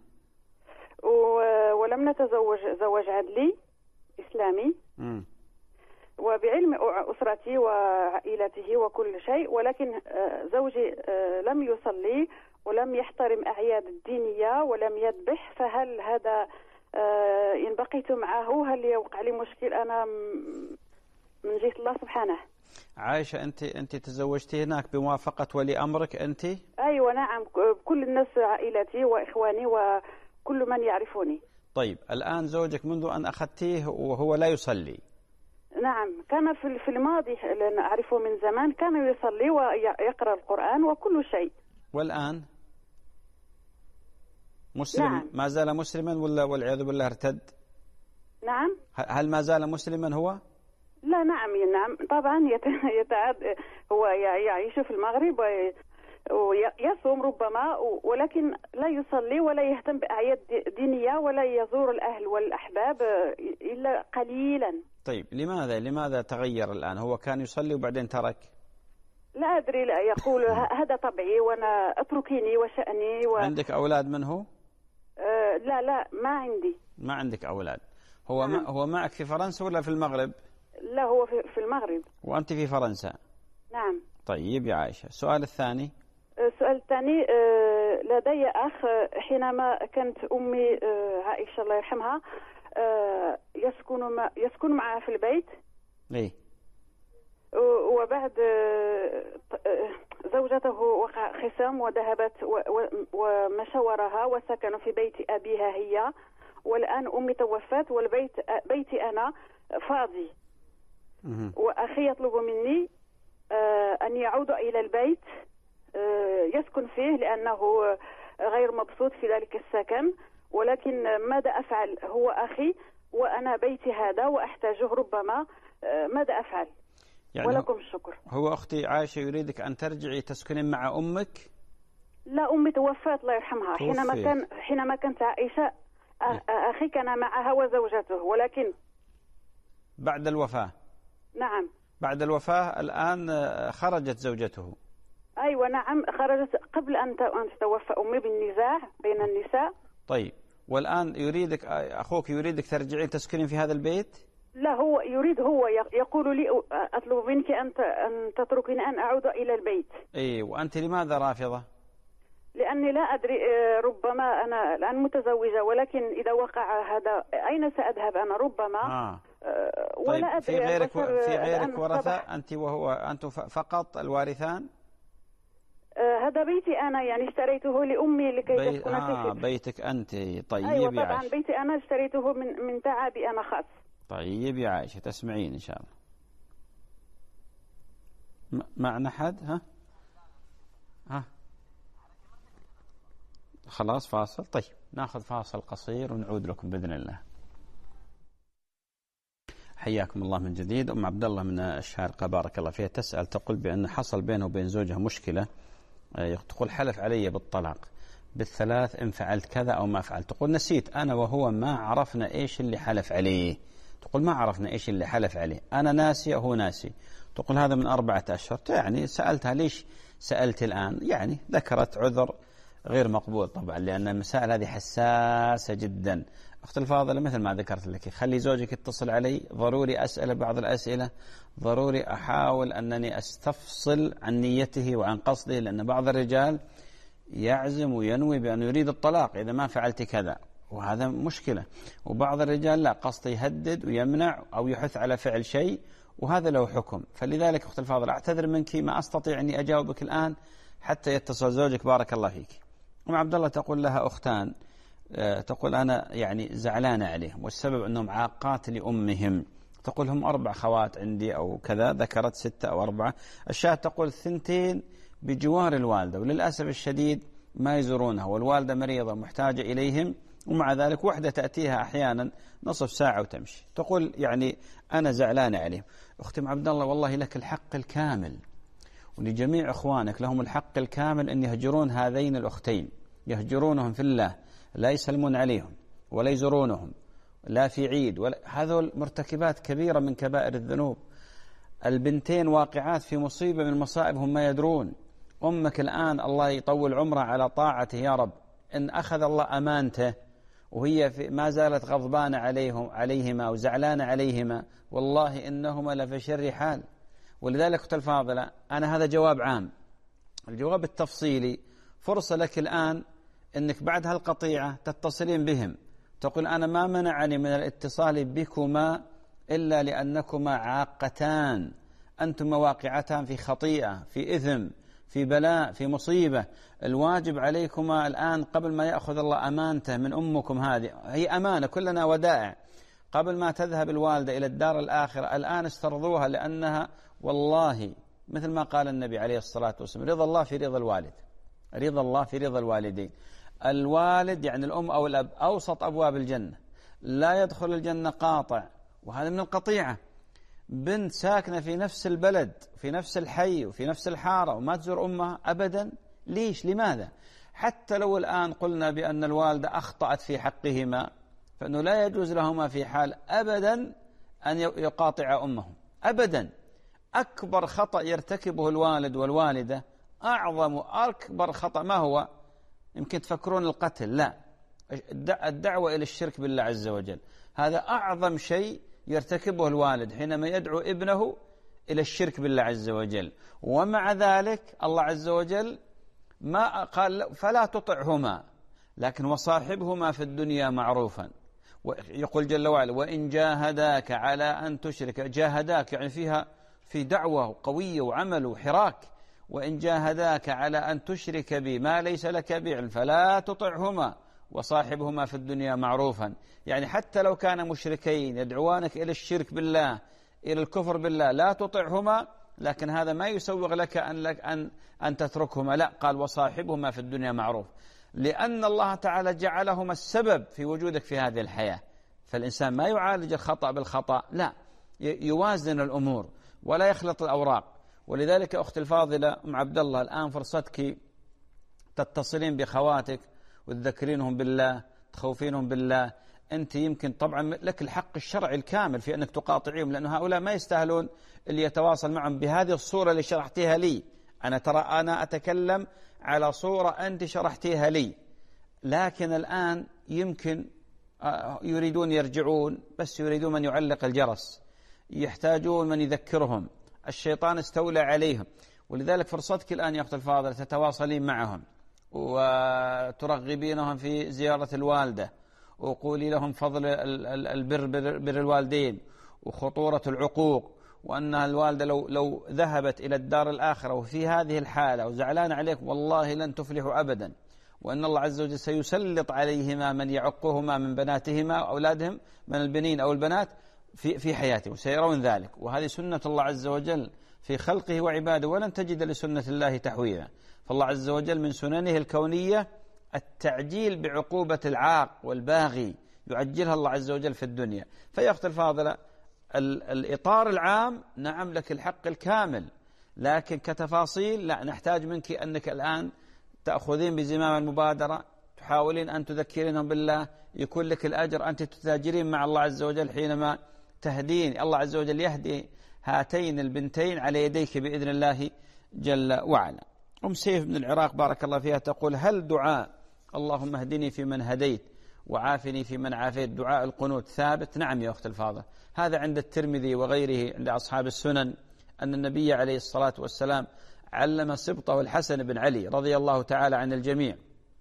[SPEAKER 10] ولم نتزوج زواج عدلي إسلامي.
[SPEAKER 1] امم
[SPEAKER 10] وبعلم أسرتي وعائلته وكل شيء، ولكن زوجي لم يصلي ولم يحترم أعياد الدينية ولم يذبح، فهل هذا إن بقيت معه هل يوقع لي مشكل أنا من جهة الله سبحانه؟
[SPEAKER 1] عائشة أنت أنت تزوجتي هناك بموافقة ولي أمرك أنت؟
[SPEAKER 10] أيوة نعم، كل الناس عائلتي وإخواني وكل من يعرفوني.
[SPEAKER 1] طيب الآن زوجك منذ أن أخذتيه وهو لا يصلي؟
[SPEAKER 10] نعم كان في في الماضي لأن أعرفه من زمان كان يصلي ويقرأ القرآن وكل شيء.
[SPEAKER 1] والآن مسلم؟ نعم. ما زال مسلما ولا والعياذ بالله ارتد؟
[SPEAKER 10] نعم.
[SPEAKER 1] هل ما زال مسلما هو؟
[SPEAKER 10] لا نعم نعم طبعا يتعاد، هو يعيش في المغرب ويصوم ربما، ولكن لا يصلي ولا يهتم بأعياد دينية ولا يزور الأهل والأحباب إلا قليلا.
[SPEAKER 1] طيب لماذا لماذا تغير الآن؟ هو كان يصلي وبعدين ترك؟
[SPEAKER 10] لا أدري، لا يقول هذا طبعي وأنا أتركيني وشأني و...
[SPEAKER 1] عندك أولاد منه؟
[SPEAKER 10] أه لا لا ما عندي.
[SPEAKER 1] ما عندك أولاد. هو
[SPEAKER 10] نعم.
[SPEAKER 1] ما هو معك في فرنسا ولا في المغرب؟
[SPEAKER 10] لا هو في, في المغرب.
[SPEAKER 1] وأنت في فرنسا؟
[SPEAKER 10] نعم.
[SPEAKER 1] طيب يا عائشة السؤال الثاني.
[SPEAKER 10] السؤال الثاني، لدي أخ حينما كانت أمي عائشة الله يرحمها يسكن مع يسكن معها في البيت.
[SPEAKER 1] إيه.
[SPEAKER 10] وبعد زوجته وقع خصام وذهبت ومشورها وسكنوا في بيت أبيها هي، والآن أمي توفت والبيت بيتي أنا فاضي. وأخي يطلب مني أن يعود إلى البيت يسكن فيه لأنه غير مبسوط في ذلك السكن، ولكن ماذا أفعل؟ هو أخي وأنا بيتي هذا وأحتاجه ربما، ماذا أفعل؟ يعني ولكم الشكر.
[SPEAKER 1] هو أختي عائشة يريدك أن ترجعي تسكنين مع أمك؟
[SPEAKER 10] لا، أمي توفت الله يرحمها.
[SPEAKER 1] توفيت.
[SPEAKER 10] حينما كان حينما كانت عائشة أخي كان معها وزوجته، ولكن
[SPEAKER 1] بعد الوفاة.
[SPEAKER 10] نعم
[SPEAKER 1] بعد الوفاة الآن خرجت زوجته.
[SPEAKER 10] أيوة نعم، خرجت قبل أن تتوفى أمي بالنزاع بين النساء.
[SPEAKER 1] طيب، والآن يريدك أخوك يريدك ترجعين تسكنين في هذا البيت؟
[SPEAKER 10] لا، هو يريد، هو يقول لي أطلب منك أن أن تتركيني أن أعود إلى البيت.
[SPEAKER 1] إيه، وأنت لماذا رافضة؟
[SPEAKER 10] لأني لا أدري، ربما أنا الآن متزوجة، ولكن إذا وقع هذا أين سأذهب أنا ربما.
[SPEAKER 1] آه.
[SPEAKER 10] ولا
[SPEAKER 1] طيب،
[SPEAKER 10] أدري.
[SPEAKER 1] في غيرك في غيرك ورثة؟ أنت وهو أنتم فقط الوارثان؟
[SPEAKER 10] آه هذا بيتي أنا، يعني اشتريته لأمي لكي
[SPEAKER 1] بي...
[SPEAKER 10] تسكن
[SPEAKER 1] آه
[SPEAKER 10] فيه.
[SPEAKER 1] بيتك أنت. طيب
[SPEAKER 10] أيوة
[SPEAKER 1] يا
[SPEAKER 10] طبعا
[SPEAKER 1] عائشة.
[SPEAKER 10] بيتي أنا اشتريته من من تعبي أنا خاص.
[SPEAKER 1] طيب يا عائشة، تسمعين إن شاء الله. م... معنا حد؟ ها ها خلاص فاصل. طيب ناخذ فاصل قصير ونعود لكم بإذن الله. حياكم الله من جديد. أم عبد الله من الشارقة بارك الله فيها تسأل، تقول بأن حصل بينه وبين زوجها مشكلة، تقول حلف علي بالطلاق بالثلاث إن فعلت كذا أو ما فعلت. تقول نسيت أنا وهو ما عرفنا إيش اللي حلف عليه. تقول ما عرفنا إيش اللي حلف عليه، أنا ناسي وهو ناسي. تقول هذا من أربعة أشهر. يعني سألتها ليش سألت الآن؟ يعني ذكرت عذر غير مقبول طبعا، لأن المسائل هذه حساسة جدا. أخت الفاضلة مثل ما ذكرت لك، خلي زوجك يتصل علي، ضروري أسأل بعض الأسئلة، ضروري أحاول أنني أستفصل عن نيته وعن قصده، لأن بعض الرجال يعزم وينوي بأنه يريد الطلاق إذا ما فعلت كذا، وهذا مشكلة. وبعض الرجال لا، قصده يهدد ويمنع أو يحث على فعل شيء، وهذا له حكم. فلذلك أخت الفاضلة أعتذر منك، ما أستطيع أني أجاوبك الآن حتى يتصل زوجك بارك الله فيك. أم عبد الله تقول لها أختان، تقول أنا يعني زعلانة عليهم، والسبب أنهم عاقات لأمهم. تقول هم أربع خوات عندي أو كذا، ذكرت ستة أو أربعة. الشاهد تقول ثنتين بجوار الوالدة، وللأسف الشديد ما يزورونها، والوالدة مريضة محتاجة إليهم، ومع ذلك وحدة تأتيها أحيانا نصف ساعة وتمشي. تقول يعني أنا زعلانة عليهم. أختي أم عبد الله والله لك الحق الكامل، ولجميع إخوانك لهم الحق الكامل أن يهجرون هذين الأختين، يهجرونهم في الله، لا يسلمون عليهم ولا يزورونهم لا في عيد ولا. هذول مرتكبات كبيرة من كبائر الذنوب. البنتين واقعات في مصيبة من المصائب هم ما يدرون. أمك الآن الله يطول عمرها على طاعته يا رب، إن أخذ الله أمانته وهي في ما زالت غضبانة عليهم عليهما وزعلانة عليهما، والله إنهما لفي شر حال. ولذلك أختي الفاضلة أنا هذا جواب عام. الجواب التفصيلي فرصة لك الآن أنك بعد هالقطيعة تتصلين بهم، تقول أنا ما منعني من الاتصال بكما إلا لأنكما عاقتان، أنتما واقعتان في خطيئة، في إثم، في بلاء، في مصيبة. الواجب عليكما الآن قبل ما يأخذ الله أمانته من أمكم، هذه هي أمانة كلنا ودائع، قبل ما تذهب الوالدة إلى الدار الآخرة الآن استرضوها، لأنها والله مثل ما قال النبي عليه الصلاة والسلام رضا الله في رضا الوالد، رضا الله في رضا الوالدين. الوالد يعني الأم أو الأب أوسط أبواب الجنة، لا يدخل الجنة قاطع، وهذا من القطيعة. بنت ساكنة في نفس البلد في نفس الحي وفي نفس الحارة وما تزور أمها أبدا، ليش؟ لماذا؟ حتى لو الآن قلنا بأن الوالدة أخطأت في حقهما، فإنه لا يجوز لهما في حال أبدا أن يقاطع أمهم أبدا. أكبر خطأ يرتكبه الوالد والوالدة، أعظم أكبر خطأ ما هو؟ يمكن تفكرون القتل، لا، الدعوة إلى الشرك بالله عز وجل. هذا أعظم شيء يرتكبه الوالد حينما يدعو ابنه إلى الشرك بالله عز وجل. ومع ذلك الله عز وجل ما قال فلا تطعهما، لكن وصاحبهما في الدنيا معروفا. يقول جل وعلا وإن جاهداك على أن تشرك، جاهداك يعني فيها في دعوة قوية وعمل وحراك، وإن جاهداك على أن تشرك بي ما ليس لك بعلم فلا تطعهما وصاحبهما في الدنيا معروفا. يعني حتى لو كان مشركين يدعوانك إلى الشرك بالله إلى الكفر بالله لا تطعهما، لكن هذا ما يسوغ لك أن, لك أن, أن تتركهما، لا، قال وصاحبهما في الدنيا معروف، لأن الله تعالى جعلهما السبب في وجودك في هذه الحياة. فالإنسان ما يعالج الخطأ بالخطأ، لا، يوازن الأمور ولا يخلط الأوراق. ولذلك أختي الفاضلة أم عبد الله، الآن فرصتك تتصلين بخواتك وتذكرينهم بالله، تخوفينهم بالله. أنت يمكن طبعا لك الحق الشرعي الكامل في أنك تقاطعيهم، لأن هؤلاء ما يستاهلون اللي يتواصل معهم بهذه الصورة اللي شرحتيها لي. أنا ترى أنا أتكلم على صورة أنت شرحتيها لي، لكن الآن يمكن يريدون يرجعون، بس يريدون من يعلق الجرس، يحتاجون من يذكرهم، الشيطان استولى عليهم. ولذلك فرصتك الآن يا أخت الفاضلة تتواصلين معهم وترغبينهم في زيارة الوالدة، وقولي لهم فضل البر بر الوالدين وخطورة العقوق، وأن الوالدة لو, لو ذهبت إلى الدار الآخرة وفي هذه الحالة وزعلان عليك والله لن تفلحوا أبدا، وأن الله عز وجل سيسلط عليهما من يعقهما من بناتهما أولادهم من البنين أو البنات في, في حياتهم، وسيرون ذلك. وهذه سنة الله عز وجل في خلقه وعباده، ولن تجد لسنة الله تحويلا. فالله عز وجل من سننه الكونية التعجيل بعقوبة العاق والباغي، يعجلها الله عز وجل في الدنيا. فيا أخت الفاضلة، الإطار العام نعم لك الحق الكامل، لكن كتفاصيل لا، نحتاج منك أنك الآن تأخذين بزمام المبادرة، تحاولين أن تذكرينهم بالله، يكون لك الأجر، أنت تتاجرين مع الله عز وجل حينما تهدين. الله عز وجل يهدي هاتين البنتين على يديك بإذن الله جل وعلا. أم سيف من العراق بارك الله فيها تقول: هل دعاء اللهم اهدني في من هديت وعافني في من عافيت دعاء القنوت ثابت؟ نعم يا أخت الفاضلة، هذا عند الترمذي وغيره عند أصحاب السنن أن النبي عليه الصلاة والسلام علم سبطه الحسن بن علي رضي الله تعالى عن الجميع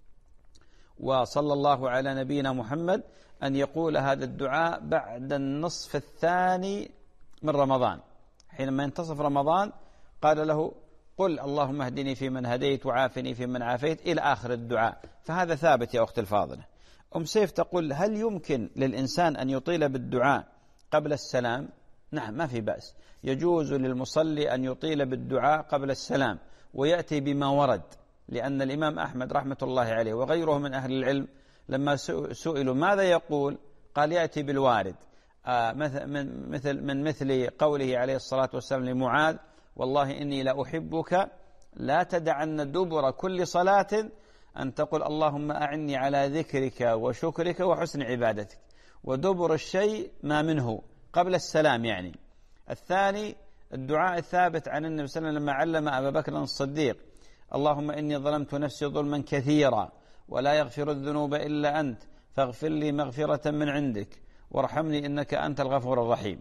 [SPEAKER 1] وصلى الله على نبينا محمد أن يقول هذا الدعاء بعد النصف الثاني من رمضان. حينما ينتصف رمضان قال له: قل اللهم اهدني في من هديت وعافني في من عافيت إلى آخر الدعاء. فهذا ثابت يا أخت الفاضلة. أم سيف تقول: هل يمكن للإنسان أن يطيل بالدعاء قبل السلام؟ نعم، ما في بأس، يجوز للمصلي أن يطيل بالدعاء قبل السلام ويأتي بما ورد، لأن الإمام أحمد رحمة الله عليه وغيره من أهل العلم لما سئلوا ماذا يقول قال: يأتي بالوارد، آه مثل من مثل من مثل قوله عليه الصلاة والسلام لمعاذ: والله إني لأحبك لا تدعن دبر كل صلاة أن تقول اللهم أعني على ذكرك وشكرك وحسن عبادتك. ودبر الشيء ما منه قبل السلام يعني. الثاني الدعاء الثابت عن النبي صلى الله عليه وسلم لما علم أبا بكر الصديق: اللهم إني ظلمت نفسي ظلما كثيرا ولا يغفر الذنوب إلا أنت فاغفر لي مغفرة من عندك وارحمني إنك أنت الغفور الرحيم.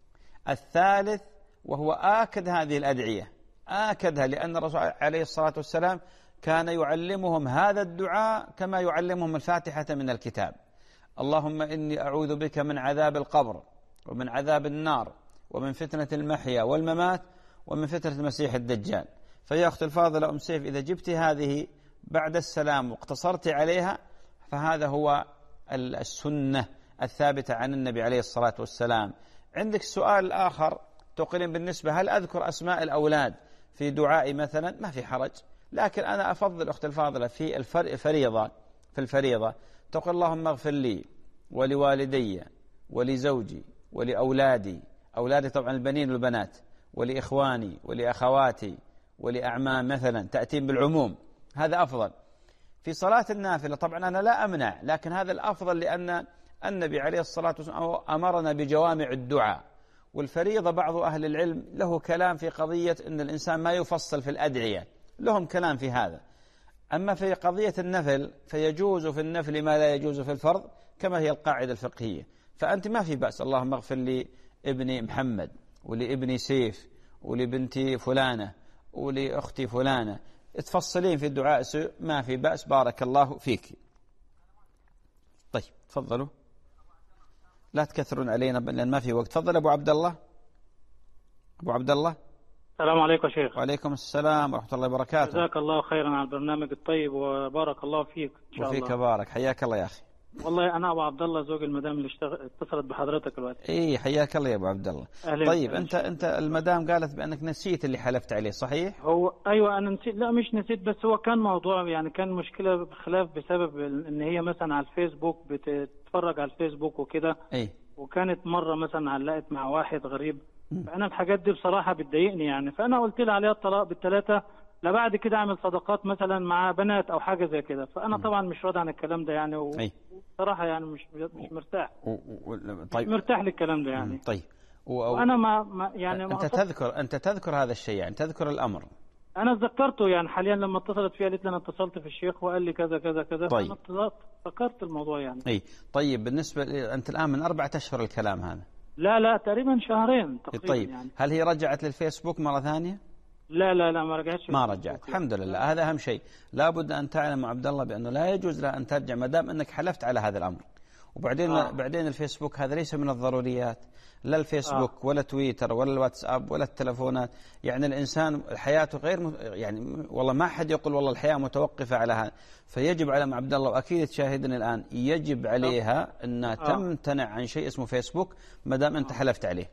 [SPEAKER 1] الثالث وهو آكد هذه الأدعية، آكدها لأن الرسول عليه الصلاة والسلام كان يعلمهم هذا الدعاء كما يعلمهم الفاتحة من الكتاب: اللهم إني أعوذ بك من عذاب القبر ومن عذاب النار ومن فتنة المحيا والممات ومن فتنة المسيح الدجال. فيا أخت الفاضلة أم سيف، إذا جبت هذه بعد السلام واقتصرت عليها فهذا هو السنة الثابتة عن النبي عليه الصلاة والسلام. عندك سؤال آخر تقولين بالنسبة هل أذكر أسماء الأولاد في دعائي مثلا؟ ما في حرج، لكن أنا أفضل أخت الفاضلة في الفريضة في الفريضة تقول اللهم اغفر لي ولوالدي ولزوجي ولأولادي، أولادي طبعا البنين والبنات، ولإخواني ولأخواتي ولأعمام مثلا، تأتين بالعموم، هذا أفضل. في صلاة النافلة طبعا أنا لا أمنع، لكن هذا الأفضل لأن النبي عليه الصلاة والسلام أمرنا بجوامع الدعاء. والفريضة بعض أهل العلم له كلام في قضية أن الإنسان ما يفصل في الأدعية، لهم كلام في هذا. أما في قضية النفل فيجوز في النفل ما لا يجوز في الفرض كما هي القاعدة الفقهية. فأنت ما في بأس اللهم اغفر لي ابني محمد ولابني سيف ولبنتي فلانة ولأختي فلانة، تفصلين في الدعاء ما في بأس، بارك الله فيك. طيب تفضلوا، لا تكثرون علينا لأن ما في وقت. تفضل أبو عبد الله. أبو عبد الله
[SPEAKER 11] السلام عليكم يا شيخ.
[SPEAKER 1] وعليكم السلام ورحمة الله وبركاته.
[SPEAKER 11] جزاك الله خيرا على البرنامج الطيب وبارك الله فيك إن شاء الله.
[SPEAKER 1] وفيك بارك، حياك الله يا أخي.
[SPEAKER 11] والله أنا أبو عبد الله زوج المدام اللي اشتغل اتصلت بحضرتك دلوقتي.
[SPEAKER 1] إيه حياك الله يا أبو عبد الله. طيب أهلين. أنت أنت المدام قالت بأنك نسيت اللي حلفت عليه صحيح؟
[SPEAKER 11] هو أيوة أنا نسيت، لا مش نسيت، بس هو كان موضوع يعني كان مشكلة خلاف بسبب إن هي مثلا على الفيسبوك بتتفرج على الفيسبوك وكده.
[SPEAKER 1] إيه.
[SPEAKER 11] وكانت مرة مثلا علقت مع واحد غريب. فأنا الحاجات دي بصراحة بتضايقني يعني، فأنا قلت لها عليها الطلاق بالثلاثة، لا بعد كده أعمل صداقات مثلا مع بنات أو حاجة زي كده. فأنا طبعا مش راضي عن الكلام ده يعني، وصراحة يعني مش مش مرتاح. و... و... طيب. مش مرتاح للكلام ده يعني.
[SPEAKER 1] طيب. و...
[SPEAKER 11] وأنا ما, ما يعني
[SPEAKER 1] أنت ما تذكر أنت تذكر هذا الشيء يعني تذكر الأمر.
[SPEAKER 11] أنا تذكرته يعني حاليا لما اتصلت فيها قالت لي أنا اتصلت في الشيخ وقال لي كذا كذا كذا.
[SPEAKER 1] طيب.
[SPEAKER 11] أنا اتصلت فكرت الموضوع يعني.
[SPEAKER 1] أي طيب بالنسبة ل... أنت الآن من أربعة أشهر الكلام هذا.
[SPEAKER 11] لا لا تقريبا شهرين تقريبا.
[SPEAKER 1] طيب
[SPEAKER 11] يعني.
[SPEAKER 1] هل هي رجعت للفيسبوك مرة ثانية؟
[SPEAKER 11] لا لا لا ما رجعتش.
[SPEAKER 1] ما رجعت الحمد لله، هذا أهم شيء. لابد أن تعلم عبد الله بأنه لا يجوز لها أن ترجع ما دام أنك حلفت على هذا الأمر. وبعدين آه. بعدين الفيسبوك هذا ليس من الضروريات، لا الفيسبوك آه. ولا تويتر ولا الواتساب ولا التلفونات. يعني الإنسان حياته غير م... يعني والله ما حد يقول والله الحياة متوقفة على هذا. فيجب على عبد الله، وأكيد تشاهدني الآن، يجب عليها أنها آه. تمتنع عن شيء اسمه فيسبوك ما دام أنت حلفت عليه.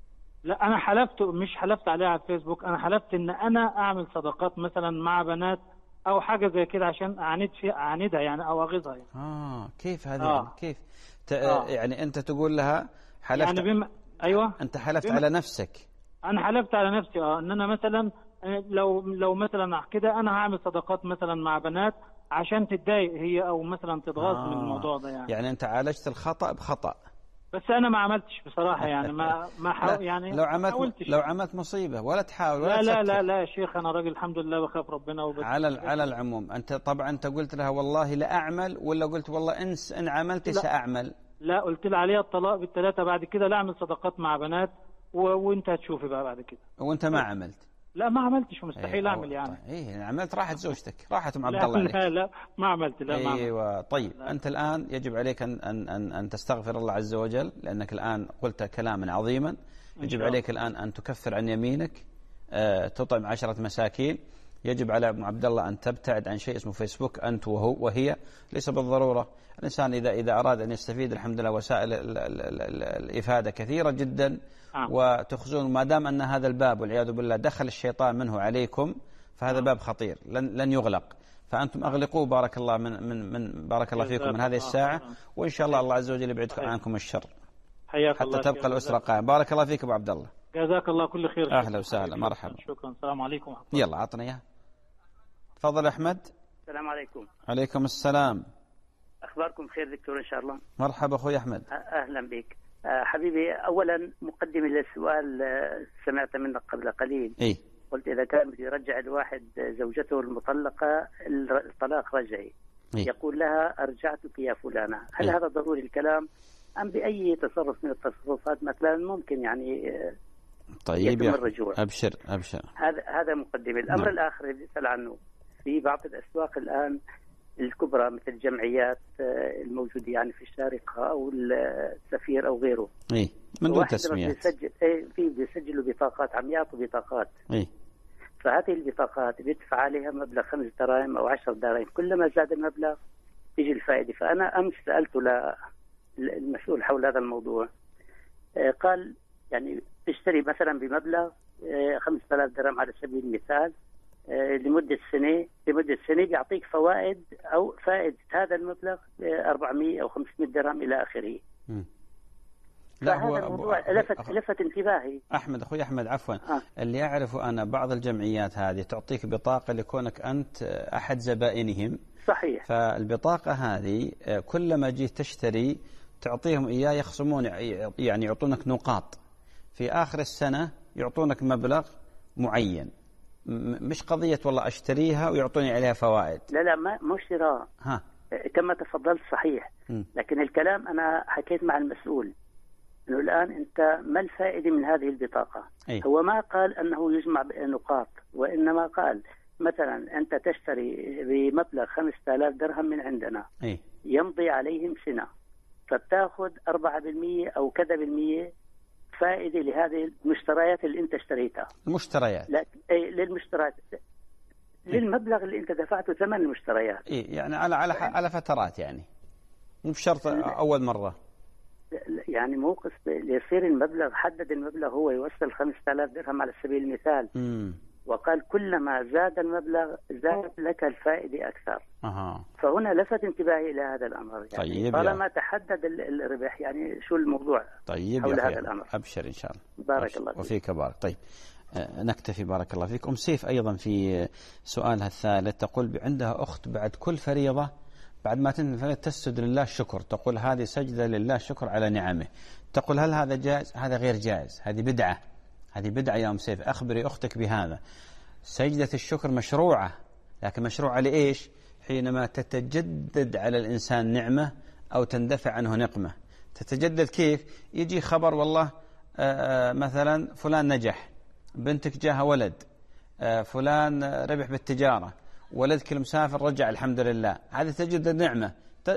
[SPEAKER 11] لا أنا حلفت، مش حلفت عليه على الفيسبوك، أنا حلفت إن أنا أعمل صداقات مثلا مع بنات أو حاجة زي كده عشان أعاند في أعاندها يعني أو أغيظها يعني.
[SPEAKER 1] آه كيف هذا؟
[SPEAKER 11] آه.
[SPEAKER 1] يعني كيف؟ ت...
[SPEAKER 11] آه.
[SPEAKER 1] يعني أنت تقول لها حلفت
[SPEAKER 11] يعني بما... أيوة
[SPEAKER 1] أنت حلفت
[SPEAKER 11] بما...
[SPEAKER 1] على نفسك.
[SPEAKER 11] أنا حلفت على نفسي أه إن أنا مثلا لو لو مثلا كده أنا هعمل صداقات مثلا مع بنات عشان تتضايق هي أو مثلا تتغاظ آه. من الموضوع ده يعني.
[SPEAKER 1] يعني أنت عالجت الخطأ بخطأ.
[SPEAKER 11] بس أنا ما عملتش بصراحة يعني ما ما حاول يعني
[SPEAKER 1] لو عملت لو عملت مصيبة ولا تحاول ولا
[SPEAKER 11] لا لا لا لا يا شيخ أنا راجل الحمد لله بخاف ربنا وبس.
[SPEAKER 1] على على العموم أنت طبعا أنت قلت لها والله لا أعمل، ولا قلت والله إنس إن عملت سأعمل؟
[SPEAKER 11] لا قلت لها عليها الطلاق بالثلاثة، بعد كده لا أعمل صداقات مع بنات و... وأنت هتشوفي بقى بعد كده.
[SPEAKER 1] وأنت ما عملت؟
[SPEAKER 11] لا ما عملتش ومستحيل
[SPEAKER 1] أيه
[SPEAKER 11] أعمل يعني.
[SPEAKER 1] إيه عملت راحت زوجتك راحت أم عبد
[SPEAKER 11] لا
[SPEAKER 1] الله عليك.
[SPEAKER 11] لا لا ما عملت لا ما عملت.
[SPEAKER 1] أيوة طيب لا. أنت الآن يجب عليك أن أن أن, أن تستغفر الله عز وجل، لأنك الآن قلت كلاما عظيما. يجب عليك الآن أن تكفر عن يمينك، أه تطعم عشرة مساكين. يجب على ابن عبد الله أن تبتعد عن شيء اسمه فيسبوك أنت وهو وهي، ليس بالضرورة. الإنسان إذا إذا أراد أن يستفيد الحمد لله وسائل ال ال ال الإفادة كثيرة جدا. آه. وتخزون ما دام أن هذا الباب والعياذ بالله دخل الشيطان منه عليكم فهذا آه. باب خطير لن لن يغلق، فأنتم أغلقوه بارك الله من من من بارك الله فيكم من هذه الساعة، وإن شاء الله الله عز وجل يبعد عنكم الشر حتى تبقى الأسرة قائمة. بارك الله فيك أبو عبد الله.
[SPEAKER 11] جزاك الله كل خير.
[SPEAKER 1] أهلا وسهلا مرحبا.
[SPEAKER 11] شكرا. السلام عليكم.
[SPEAKER 1] يلا عطنا إياها. تفضل أحمد.
[SPEAKER 12] السلام عليكم.
[SPEAKER 1] عليكم السلام.
[SPEAKER 12] أخباركم بخير دكتور إن شاء الله.
[SPEAKER 1] مرحبا أخوي أحمد.
[SPEAKER 12] أهلا بك. حبيبي أولا مقدمة للسؤال سمعت منك قبل قليل.
[SPEAKER 1] إيه؟
[SPEAKER 12] قلت إذا كان بده يرجع الواحد زوجته المطلقة الطلاق رجعي. إيه؟ يقول لها أرجعتك يا فلانة. هل إيه؟ هذا ضروري الكلام أم بأي تصرف من التصرفات مثلا ممكن يعني
[SPEAKER 1] طيب يتم الرجوع؟ أبشر أبشر.
[SPEAKER 12] هذا هذا مقدمة. الأمر نعم. الآخر اللي بيسأل عنه في بعض الأسواق الآن الكبرى مثل الجمعيات الموجودة يعني في الشارقة أو السفير أو غيره.
[SPEAKER 1] إيه من دون تسميات.
[SPEAKER 12] بيسجل إيه في بيسجلوا بطاقات عم يعطوا بطاقات.
[SPEAKER 1] إيه.
[SPEAKER 12] فهذه البطاقات بيدفع عليها مبلغ خمس دراهم أو عشر دراهم، كلما زاد المبلغ تيجي الفائدة. فأنا أمس سألته للمسؤول حول هذا الموضوع، قال يعني تشتري مثلا بمبلغ خمسة آلاف درهم على سبيل المثال لمدة سنة، لمدة سنة بيعطيك فوائد أو فائدة هذا المبلغ أربعمية أو خمسمية درهم إلى آخره.
[SPEAKER 1] لا
[SPEAKER 12] هو الموضوع لفت لفت انتباهي.
[SPEAKER 1] أحمد أخوي أحمد عفوا آه. اللي أعرفه أنا بعض الجمعيات هذه تعطيك بطاقة لكونك أنت أحد زبائنهم.
[SPEAKER 12] صحيح.
[SPEAKER 1] فالبطاقة هذه كلما جيت تشتري تعطيهم إياه يخصمون يعني يعطونك نقاط في آخر السنة، يعطونك مبلغ معين، مش قضية والله أشتريها ويعطوني عليها فوائد.
[SPEAKER 12] لا لا ما مش شراء.
[SPEAKER 1] ها
[SPEAKER 12] كما تفضلت صحيح. م. لكن الكلام أنا حكيت مع المسؤول إنه الآن أنت ما الفائدة من هذه البطاقة؟
[SPEAKER 1] أي.
[SPEAKER 12] هو ما قال أنه يجمع نقاط، وإنما قال مثلا أنت تشتري بمبلغ خمسة آلاف درهم من عندنا.
[SPEAKER 1] أي.
[SPEAKER 12] يمضي عليهم سنة فبتاخذ أربعة بالمية أو كذا بالمية فائدة لهذه المشتريات اللي أنت اشتريتها.
[SPEAKER 1] المشتريات.
[SPEAKER 12] لا أي للمشتريات للمبلغ اللي أنت دفعته ثمن المشتريات.
[SPEAKER 1] إيه يعني على على على فترات يعني مو بشرط أول مرة.
[SPEAKER 12] يعني موقف يصير المبلغ حدد المبلغ هو يوصل خمسة آلاف درهم على سبيل المثال.
[SPEAKER 1] مم.
[SPEAKER 12] وقال كلما زاد المبلغ زاد لك الفائدة أكثر.
[SPEAKER 1] أها.
[SPEAKER 12] فهنا لفت انتباهي إلى هذا الأمر يعني
[SPEAKER 1] طيب
[SPEAKER 12] طالما
[SPEAKER 1] يا.
[SPEAKER 12] تحدد الربح يعني شو الموضوع
[SPEAKER 1] طيب
[SPEAKER 12] حول
[SPEAKER 1] يا
[SPEAKER 12] هذا الأمر.
[SPEAKER 1] أبشر إن شاء الله.
[SPEAKER 12] بارك
[SPEAKER 1] أبشر.
[SPEAKER 12] الله فيك.
[SPEAKER 1] وفيك بارك. طيب آه نكتفي بارك الله فيك. أم سيف أيضا في سؤالها الثالث تقول عندها أخت بعد كل فريضة بعد ما تنتهي تسجد لله الشكر، تقول هذه سجدة لله شكر على نعمه، تقول هل هذا جائز؟ هذا غير جائز، هذه بدعة، هذه بدعة يا أم سيف، أخبري أختك بهذا. سجدة الشكر مشروعة، لكن مشروعة لإيش؟ حينما تتجدد على الإنسان نعمة أو تندفع عنه نقمة. تتجدد كيف؟ يجي خبر والله آآ مثلا فلان نجح، بنتك جاها ولد، فلان ربح بالتجارة، ولدك المسافر رجع الحمد لله، هذه تجدد نعمة.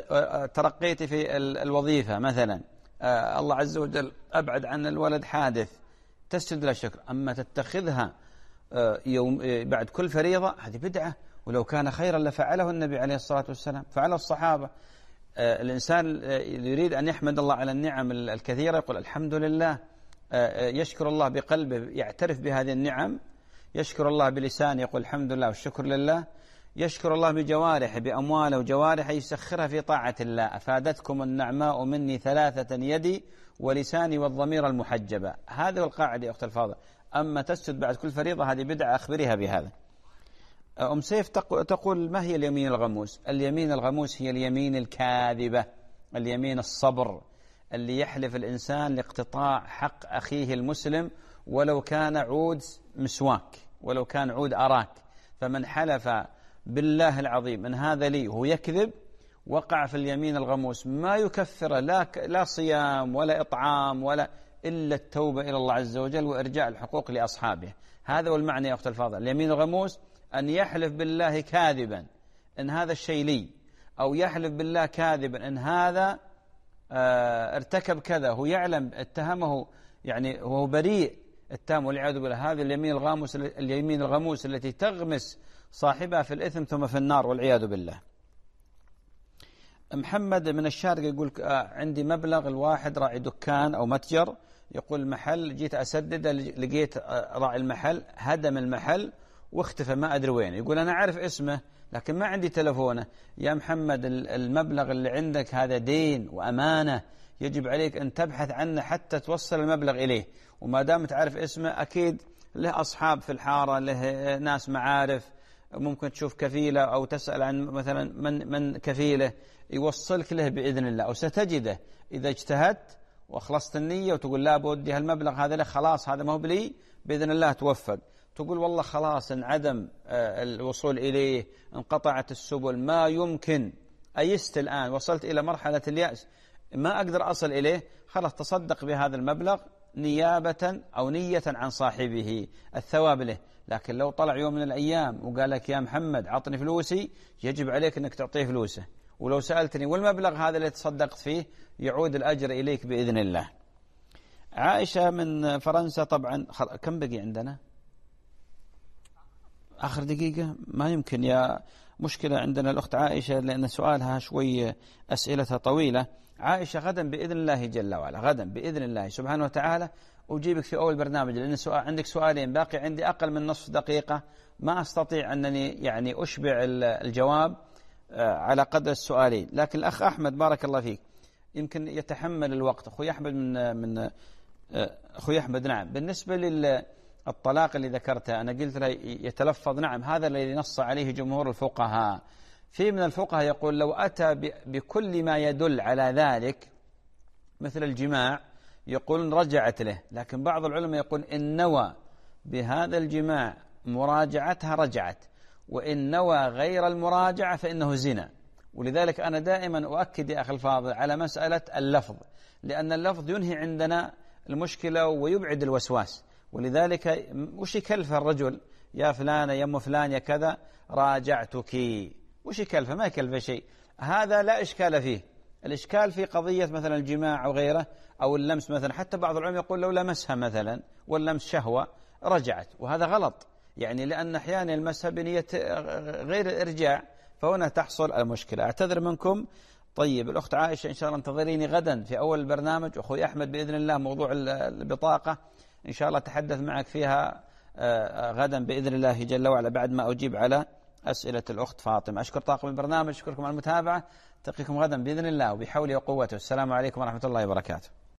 [SPEAKER 1] ترقيتي في الوظيفة مثلا، الله عز وجل أبعد عن الولد حادث، تسجد له الشكر. أما تتخذها يوم بعد كل فريضة هذه بدعة، ولو كان خيرا لفعله النبي عليه الصلاة والسلام، فعل الصحابة. الإنسان يريد أن يحمد الله على النعم الكثيرة يقول الحمد لله، يشكر الله بقلبه يعترف بهذه النعم، يشكر الله بلسان يقول الحمد لله والشكر لله، يشكر الله بجوارحه بأمواله وجوارحه يسخرها في طاعة الله. أفادتكم النعماء مني ثلاثة يدي ولساني والضمير المحجبة. هذا القاعدة يا أخت الفاضل. أما تسجد بعد كل فريضة هذه بدعة، أخبرها بهذا. أم سيف تقول ما هي اليمين الغموس؟ اليمين الغموس هي اليمين الكاذبة، اليمين الصبر، اللي يحلف الإنسان لاقتطاع حق أخيه المسلم ولو كان عود مسواك، ولو كان عود أراك. فمن حلف بالله العظيم ان هذا لي وهو يكذب وقع في اليمين الغموس، ما يكفر لا لا صيام ولا إطعام ولا إلا التوبة إلى الله عز وجل وإرجاع الحقوق لأصحابه. هذا هو المعنى يا أخت الفاضل. اليمين الغموس أن يحلف بالله كاذبا إن هذا الشيء لي، أو يحلف بالله كاذبا إن هذا اه ارتكب كذا، هو يعلم اتهمه يعني هو بريء اتهمه والعياذ بالله. هذه اليمين الغموس، اليمين الغموس التي تغمس صاحبها في الإثم ثم في النار والعياذ بالله. محمد من الشارقة يقول عندي مبلغ الواحد راعي دكان أو متجر، يقول المحل جيت أسدد لقيت راعي المحل هدم المحل واختفى ما أدري وين. يقول أنا أعرف اسمه لكن ما عندي تلفونه. يا محمد المبلغ اللي عندك هذا دين وأمانة، يجب عليك أن تبحث عنه حتى توصل المبلغ إليه، وما دام تعرف اسمه أكيد له أصحاب في الحارة، له ناس معارف، ممكن تشوف كفيلة أو تسأل عن مثلا من من كفيله يوصلك له بإذن الله. أو ستجده إذا اجتهدت وأخلصت النية وتقول لا بودي هالمبلغ هذا له، خلاص هذا ما هو بلي، بإذن الله توفق. تقول والله خلاص انعدم الوصول إليه، انقطعت السبل، ما يمكن، أيست الآن، وصلت إلى مرحلة اليأس، ما أقدر أصل إليه، خلاص تصدق بهذا المبلغ نيابة أو نية عن صاحبه، الثواب له. لكن لو طلع يوم من الأيام وقال لك يا محمد عطني فلوسي، يجب عليك أنك تعطيه فلوسه. ولو سألتني والمبلغ هذا اللي تصدقت فيه يعود الأجر إليك بإذن الله. عائشة من فرنسا طبعا، كم بقي عندنا؟ آخر دقيقة ما يمكن، يا مشكلة عندنا الأخت عائشة لأن سؤالها شوي أسئلتها طويلة. عائشة غدا بإذن الله جل وعلا، غدا بإذن الله سبحانه وتعالى أجيبك في أول برنامج، لأن سؤال عندك سؤالين باقي عندي أقل من نصف دقيقة، ما أستطيع أنني يعني أشبع الجواب على قدر السؤالين. لكن الأخ أحمد بارك الله فيك يمكن يتحمل الوقت. أخوي أحمد من من أخوي أحمد نعم، بالنسبة للطلاق اللي ذكرته أنا قلت له يتلفظ، نعم هذا الذي نص عليه جمهور الفقهاء. في من الفقهاء يقول لو أتى بكل ما يدل على ذلك مثل الجماع يقول رجعت له، لكن بعض العلماء يقول إن نوى بهذا الجماع مراجعتها رجعت، وإن نوى غير المراجعة فإنه زنا. ولذلك أنا دائما أؤكد يا أخي الفاضل على مسألة اللفظ، لأن اللفظ ينهي عندنا المشكلة ويبعد الوسواس. ولذلك وش يكلف الرجل يا فلانة يا أم فلان يا كذا راجعتك، وش يكلفه؟ ما يكلفه شيء، هذا لا إشكال فيه. الإشكال في قضية مثلا الجماع أو غيره أو اللمس مثلا، حتى بعض العلماء يقول لو لمسها مثلا واللمس شهوة رجعت، وهذا غلط يعني، لأن أحيانا المسها بنية غير الإرجاع، فهنا تحصل المشكلة. أعتذر منكم. طيب الأخت عائشة إن شاء الله انتظريني غدا في أول البرنامج، أخوي أحمد بإذن الله موضوع البطاقة إن شاء الله تحدث معك فيها غدا بإذن الله جل وعلا بعد ما أجيب على أسئلة الأخت فاطمة. أشكر طاقم البرنامج، أشكركم على المتابعة، ألتقيكم غدا بإذن الله وبحوله وقوته. السلام عليكم ورحمة الله وبركاته.